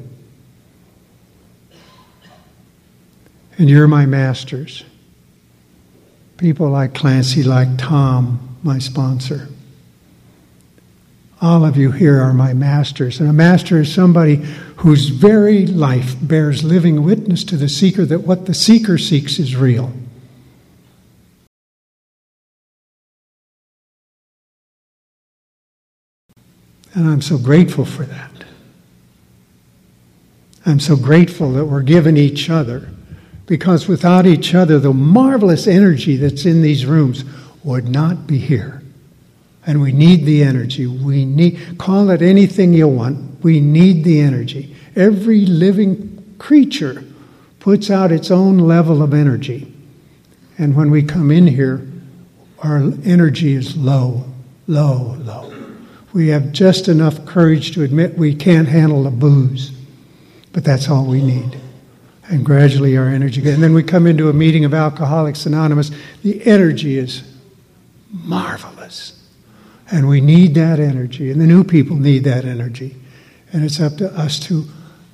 And you're my masters. People like Clancy, like Tom, my sponsor. All of you here are my masters. And a master is somebody whose very life bears living witness to the seeker that what the seeker seeks is real. And I'm so grateful for that. I'm so grateful that we're given each other, because without each other, the marvelous energy that's in these rooms would not be here. And we need the energy. We need, call it anything you want. We need the energy. Every living creature puts out its own level of energy. And when we come in here, our energy is low, low, low. We have just enough courage to admit we can't handle the booze. But that's all we need. And gradually our energy, and then we come into a meeting of Alcoholics Anonymous, the energy is marvelous. And we need that energy, and the new people need that energy. And it's up to us to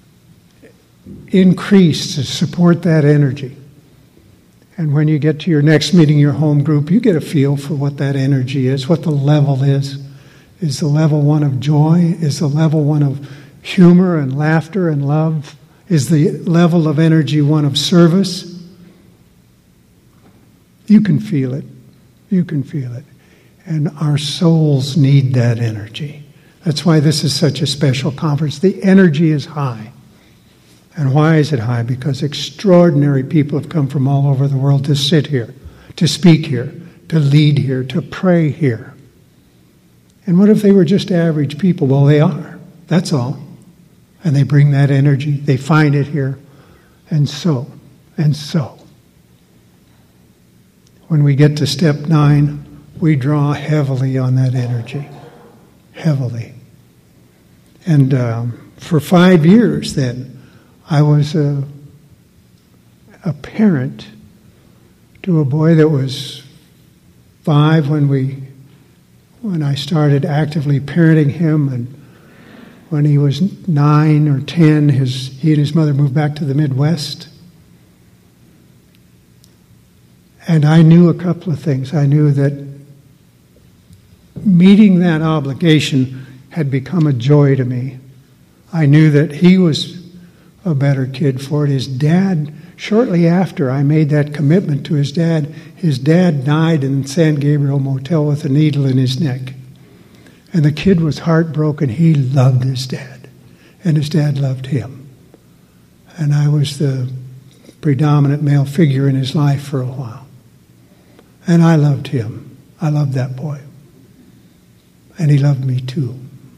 increase, to support that energy. And when you get to your next meeting, your home group, you get a feel for what that energy is, what the level is. Is the level one of joy? Is the level one of humor and laughter and love? Is the level of energy one of service? You can feel it. You can feel it. And our souls need that energy. That's why this is such a special conference. The energy is high. And why is it high? Because extraordinary people have come from all over the world to sit here, to speak here, to lead here, to pray here. And what if they were just average people? Well, they are. That's all. And they bring that energy. They find it here. And so, and so. When we get to step nine, we draw heavily on that energy. Heavily. And um, for five years then, I was a, a parent to a boy that was five when we, when I started actively parenting him, and when he was nine or ten, his, he and his mother moved back to the Midwest. And I knew a couple of things. I knew that meeting that obligation had become a joy to me. I knew that he was a better kid for it. His dad, shortly after I made that commitment to his dad, his dad died in San Gabriel Motel with a needle in his neck. And the kid was heartbroken. He loved his dad, and his dad loved him. And I was the predominant male figure in his life for a while. And I loved him. I loved that boy. And he loved me too.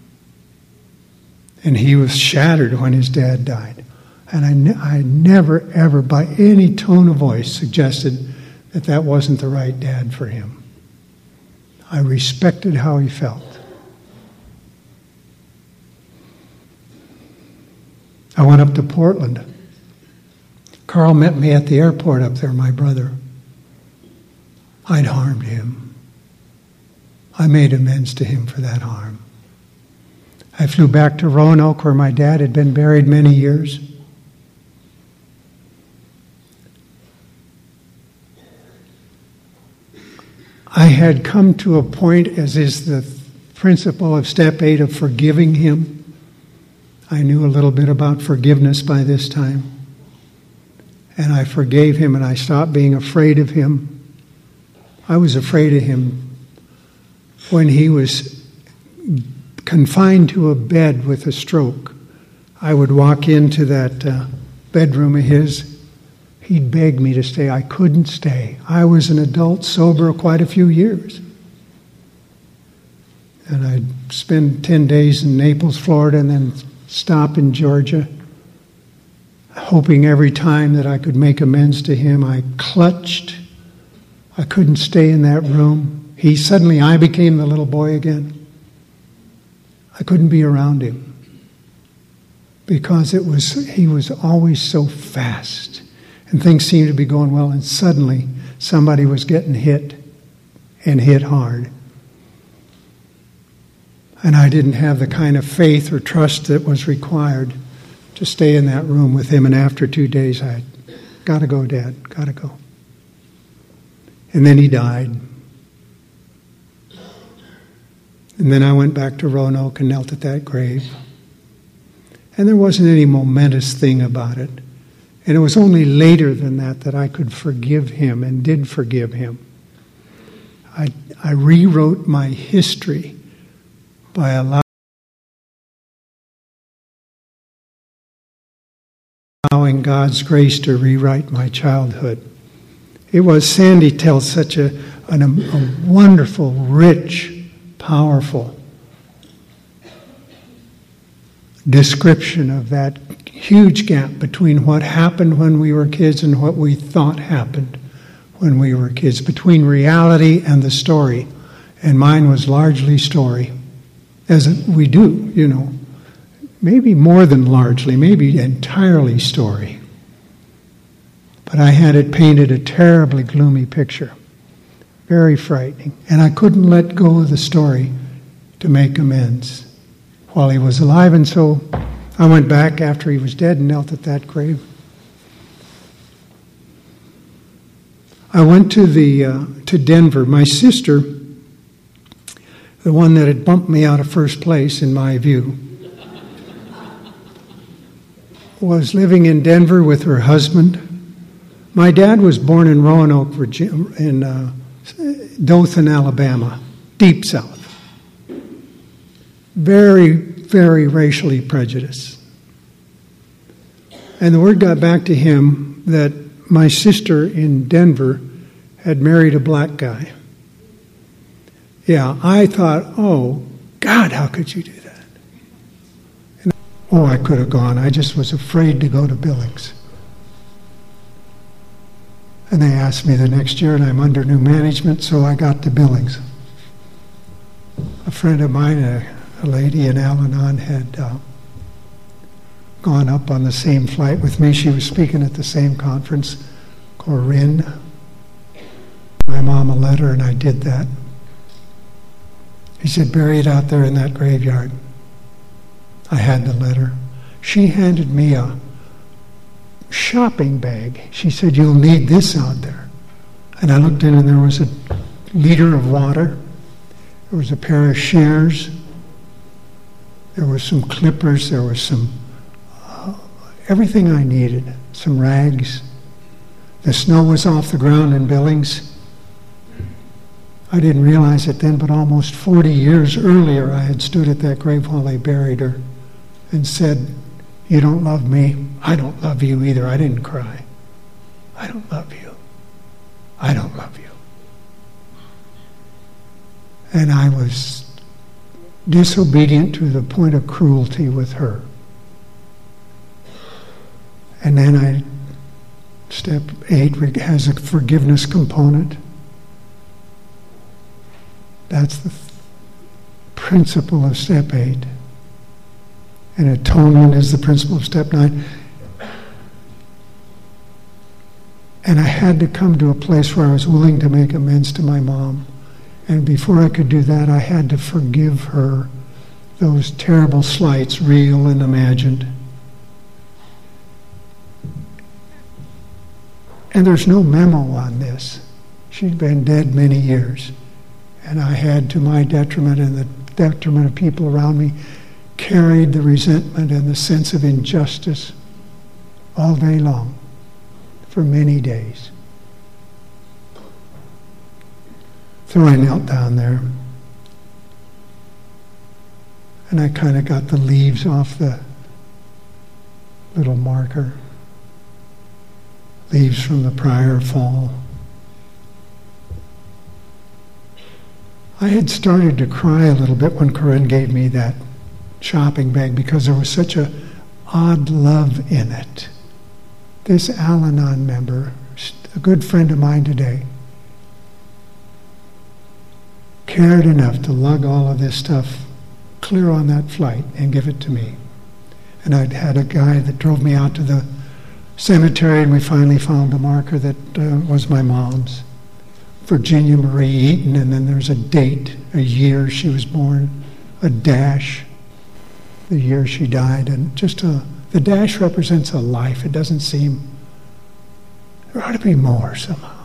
And he was shattered when his dad died. And I, ne- I never, ever, by any tone of voice, suggested that that wasn't the right dad for him. I respected how he felt. I went up to Portland. Carl met me at the airport up there, my brother. I'd harmed him. I made amends to him for that harm. I flew back to Roanoke, where my dad had been buried many years. I had come to a point, as is the principle of step eight, of forgiving him. I knew a little bit about forgiveness by this time. And I forgave him, and I stopped being afraid of him. I was afraid of him when he was confined to a bed with a stroke. I would walk into that uh, bedroom of his. He'd beg me to stay. I couldn't stay. I was an adult, sober quite a few years. And I'd spend ten days in Naples, Florida, and then stop in Georgia, hoping every time that I could make amends to him. I clutched. I couldn't stay in that room. He suddenly, I became the little boy again. I couldn't be around him because it was he was always so fast. and things seemed to be going well, and suddenly somebody was getting hit, and hit hard. And I didn't have the kind of faith or trust that was required to stay in that room with him, and after two days I got to go, Dad, got to go. And then he died. And then I went back to Roanoke and knelt at that grave. And there wasn't any momentous thing about it. And it was only later than that that I could forgive him and did forgive him. I, I rewrote my history by allowing God's grace to rewrite my childhood. It was, Sandy tells such a, an, a wonderful, rich, powerful description of that huge gap between what happened when we were kids and what we thought happened when we were kids, between reality and the story. And mine was largely story, as we do, you know. Maybe more than largely, maybe entirely story. But I had it painted a terribly gloomy picture. Very frightening. And I couldn't let go of the story to make amends while he was alive. And so I went back after he was dead and knelt at that grave. I went to the uh, to Denver. My sister, the one that had bumped me out of first place in my view, was living in Denver with her husband. My dad was born in Roanoke, Virginia, in uh, Dothan, Alabama, deep south. Very, very racially prejudiced. And the word got back to him that my sister in Denver had married a black guy. Yeah, I thought, oh, God, how could you do that? And, oh, I could have gone. I just was afraid to go to Billings. And they asked me the next year, and I'm under new management, so I got to Billings. A friend of mine, a, a lady in Al-Anon, had uh, gone up on the same flight with me. She was speaking at the same conference, Corinne. My mom a letter, and I did that. He said, bury it out there in that graveyard. I had the letter. She handed me a shopping bag. She said, you'll need this out there. And I looked in, and there was a liter of water. There was a pair of shears. There were some clippers. There was some, uh, everything I needed. Some rags. The snow was off the ground in Billings. I didn't realize it then, but almost forty years earlier, I had stood at that grave while they buried her and said, you don't love me, I don't love you either. I didn't cry. I don't love you. I don't love you. And I was disobedient to the point of cruelty with her. And then I, step eight has a forgiveness component. That's the principle of step eight. And atonement is the principle of step nine. And I had to come to a place where I was willing to make amends to my mom. And before I could do that, I had to forgive her those terrible slights, real and imagined. And there's no memo on this. She'd been dead many years. And I had, to my detriment and the detriment of people around me, carried the resentment and the sense of injustice all day long, for many days. So I knelt down there, and I kind of got the leaves off the little marker, leaves from the prior fall. I had started to cry a little bit when Corinne gave me that shopping bag because there was such a odd love in it. This Al-Anon member, a good friend of mine today, cared enough to lug all of this stuff clear on that flight and give it to me. And I'd had a guy that drove me out to the cemetery, and we finally found a marker that uh, was my mom's, Virginia Marie Eaton, and then there's a date, a year she was born, a dash, the year she died, and just a, the dash represents a life. It doesn't seem, there ought to be more somehow.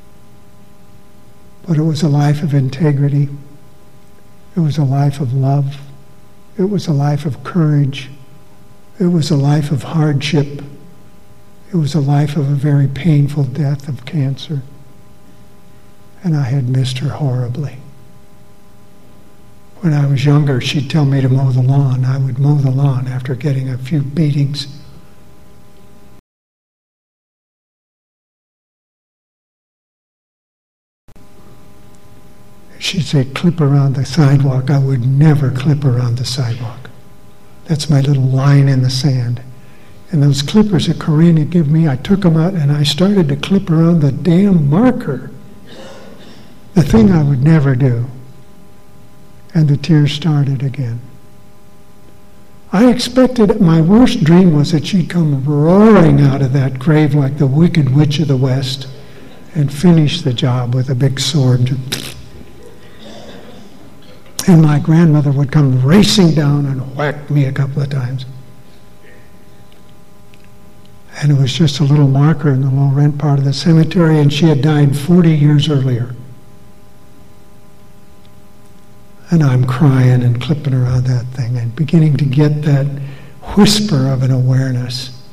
But it was a life of integrity. It was a life of love. It was a life of courage. It was a life of hardship. It was a life of a very painful death of cancer. And I had missed her horribly. When I was younger, she'd tell me to mow the lawn. I would mow the lawn after getting a few beatings. She'd say, clip around the sidewalk. I would never clip around the sidewalk. That's my little line in the sand. And those clippers that Corinne had given me, I took them out and I started to clip around the damn marker. The thing I would never do. And the tears started again. I expected, my worst dream was that she'd come roaring out of that grave like the Wicked Witch of the West and finish the job with a big sword. And my grandmother would come racing down and whack me a couple of times. And it was just a little marker in the low rent part of the cemetery, and she had died forty years earlier. And I'm crying and clipping around that thing and beginning to get that whisper of an awareness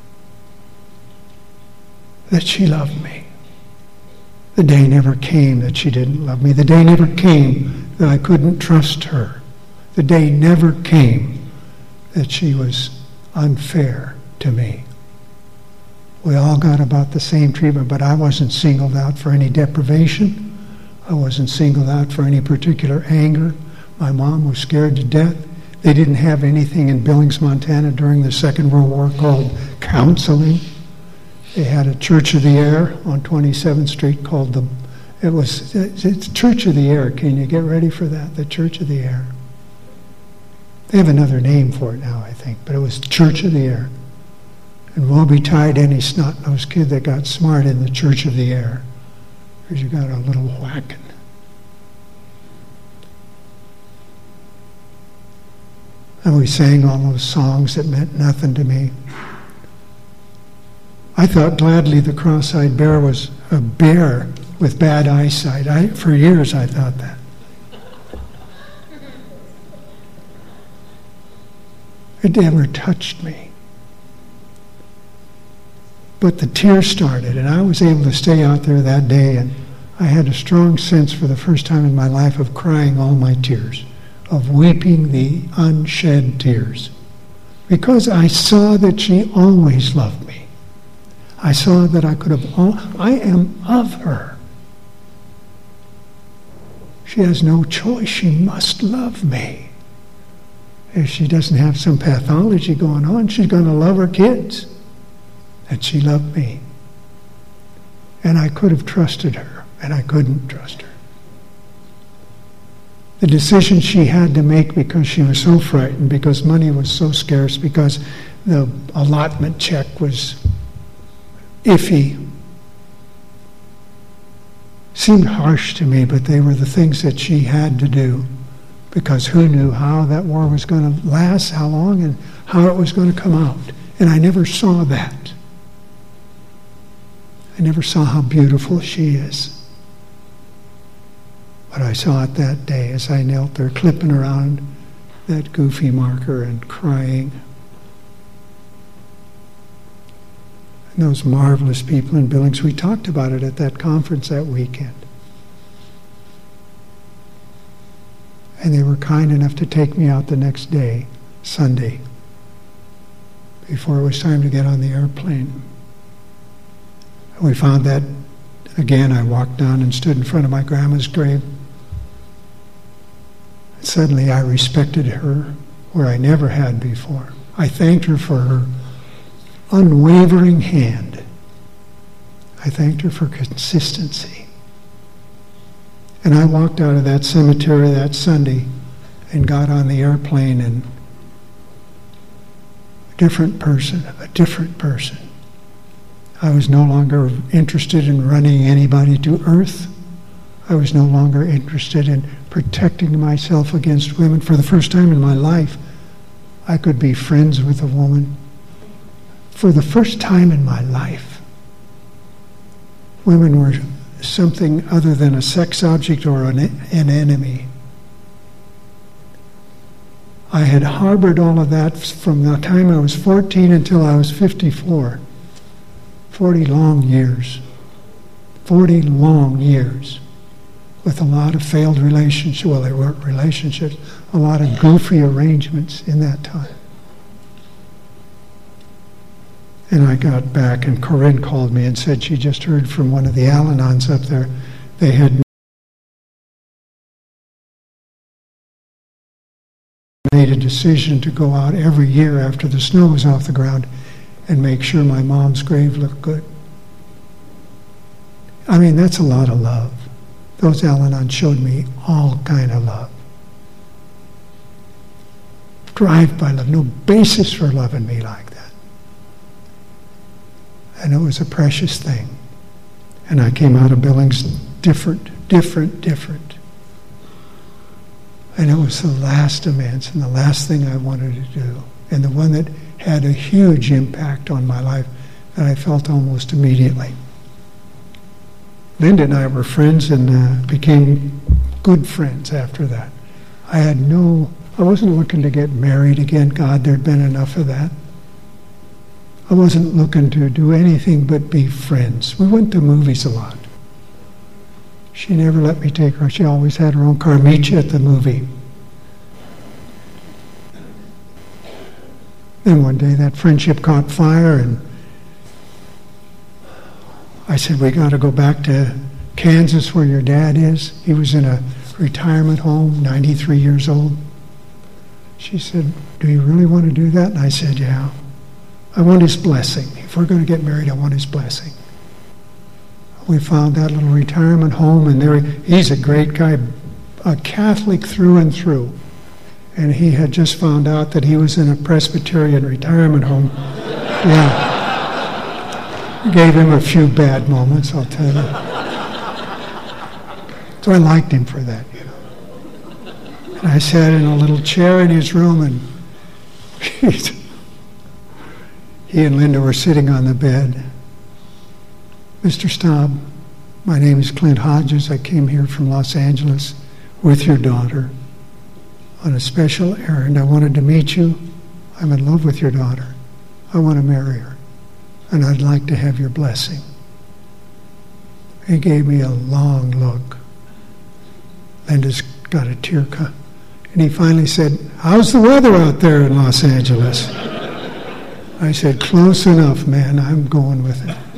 that she loved me. The day never came that she didn't love me. The day never came that I couldn't trust her. The day never came that she was unfair to me. We all got about the same treatment, but I wasn't singled out for any deprivation. I wasn't singled out for any particular anger. My mom was scared to death. They didn't have anything in Billings, Montana during the Second World War called counseling. They had a Church of the Air on twenty-seventh Street called the, it was, it's Church of the Air. Can you get ready for that? The Church of the Air. They have another name for it now, I think, but it was Church of the Air. And woe betide any snot-nosed kid that got smart in the Church of the Air, because you got a little whacking. And we sang all those songs that meant nothing to me. I thought Gladly the Cross-Eyed Bear was a bear with bad eyesight. I, for years I thought that. It never touched me. But the tears started, and I was able to stay out there that day, and I had a strong sense for the first time in my life of crying all my tears, of weeping the unshed tears, because I saw that she always loved me. I saw that I could have, all, I am of her. She has no choice. She must love me. If she doesn't have some pathology going on, she's going to love her kids. And she loved me. And I could have trusted her, and I couldn't trust her. The decision she had to make because she was so frightened, because money was so scarce, because the allotment check was iffy, seemed harsh to me, but they were the things that she had to do, because who knew how that war was going to last, how long, and how it was going to come out. And I never saw that. I never saw how beautiful she is. But I saw it that day as I knelt there clipping around that goofy marker and crying. And those marvelous people in Billings, we talked about it at that conference that weekend. And they were kind enough to take me out the next day, Sunday, before it was time to get on the airplane. We found that, again, I walked down and stood in front of my grandma's grave. And suddenly I respected her where I never had before. I thanked her for her unwavering hand. I thanked her for consistency. And I walked out of that cemetery that Sunday and got on the airplane, and a different person, a different person. I was no longer interested in running anybody to earth. I was no longer interested in protecting myself against women. For the first time in my life, I could be friends with a woman. For the first time in my life, women were something other than a sex object or an, an enemy. I had harbored all of that from the time I was fourteen until I was fifty-four. Forty long years. Forty long years. With a lot of failed relationships, well, they weren't relationships, a lot of goofy arrangements in that time. And I got back, and Corinne called me and said she just heard from one of the Al-Anons up there. They had made a decision to go out every year after the snow was off the ground and make sure my mom's grave looked good. I mean, that's a lot of love. Those Al-Anons showed me all kind of love. Drive-by love, no basis for loving me like that. And it was a precious thing. And I came out of Billings different, different, different. And it was the last amends and the last thing I wanted to do. And the one that had a huge impact on my life that I felt almost immediately. Linda and I were friends and uh, became good friends after that. I had no, I wasn't looking to get married again. God, there'd been enough of that. I wasn't looking to do anything but be friends. We went to movies a lot. She never let me take her. She always had her own car, meet you at the movie. Then one day that friendship caught fire, and I said, we got to go back to Kansas where your dad is. He was in a retirement home, ninety-three years old. She said, do you really want to do that? And I said, yeah. I want his blessing. If we're going to get married, I want his blessing. We found that little retirement home, and there he's a great guy, a Catholic through and through. And he had just found out that he was in a Presbyterian retirement home. Yeah. Gave him a few bad moments, I'll tell you. So I liked him for that, you know. And I sat in a little chair in his room, and he and Linda were sitting on the bed. Mister Staub, my name is Clint Hodges. I came here from Los Angeles with your daughter on a special errand. I wanted to meet you. I'm in love with your daughter. I want to marry her. And I'd like to have your blessing. He gave me a long look. Linda's got a tear cut. And he finally said, how's the weather out there in Los Angeles? I said, close enough, man. I'm going with it.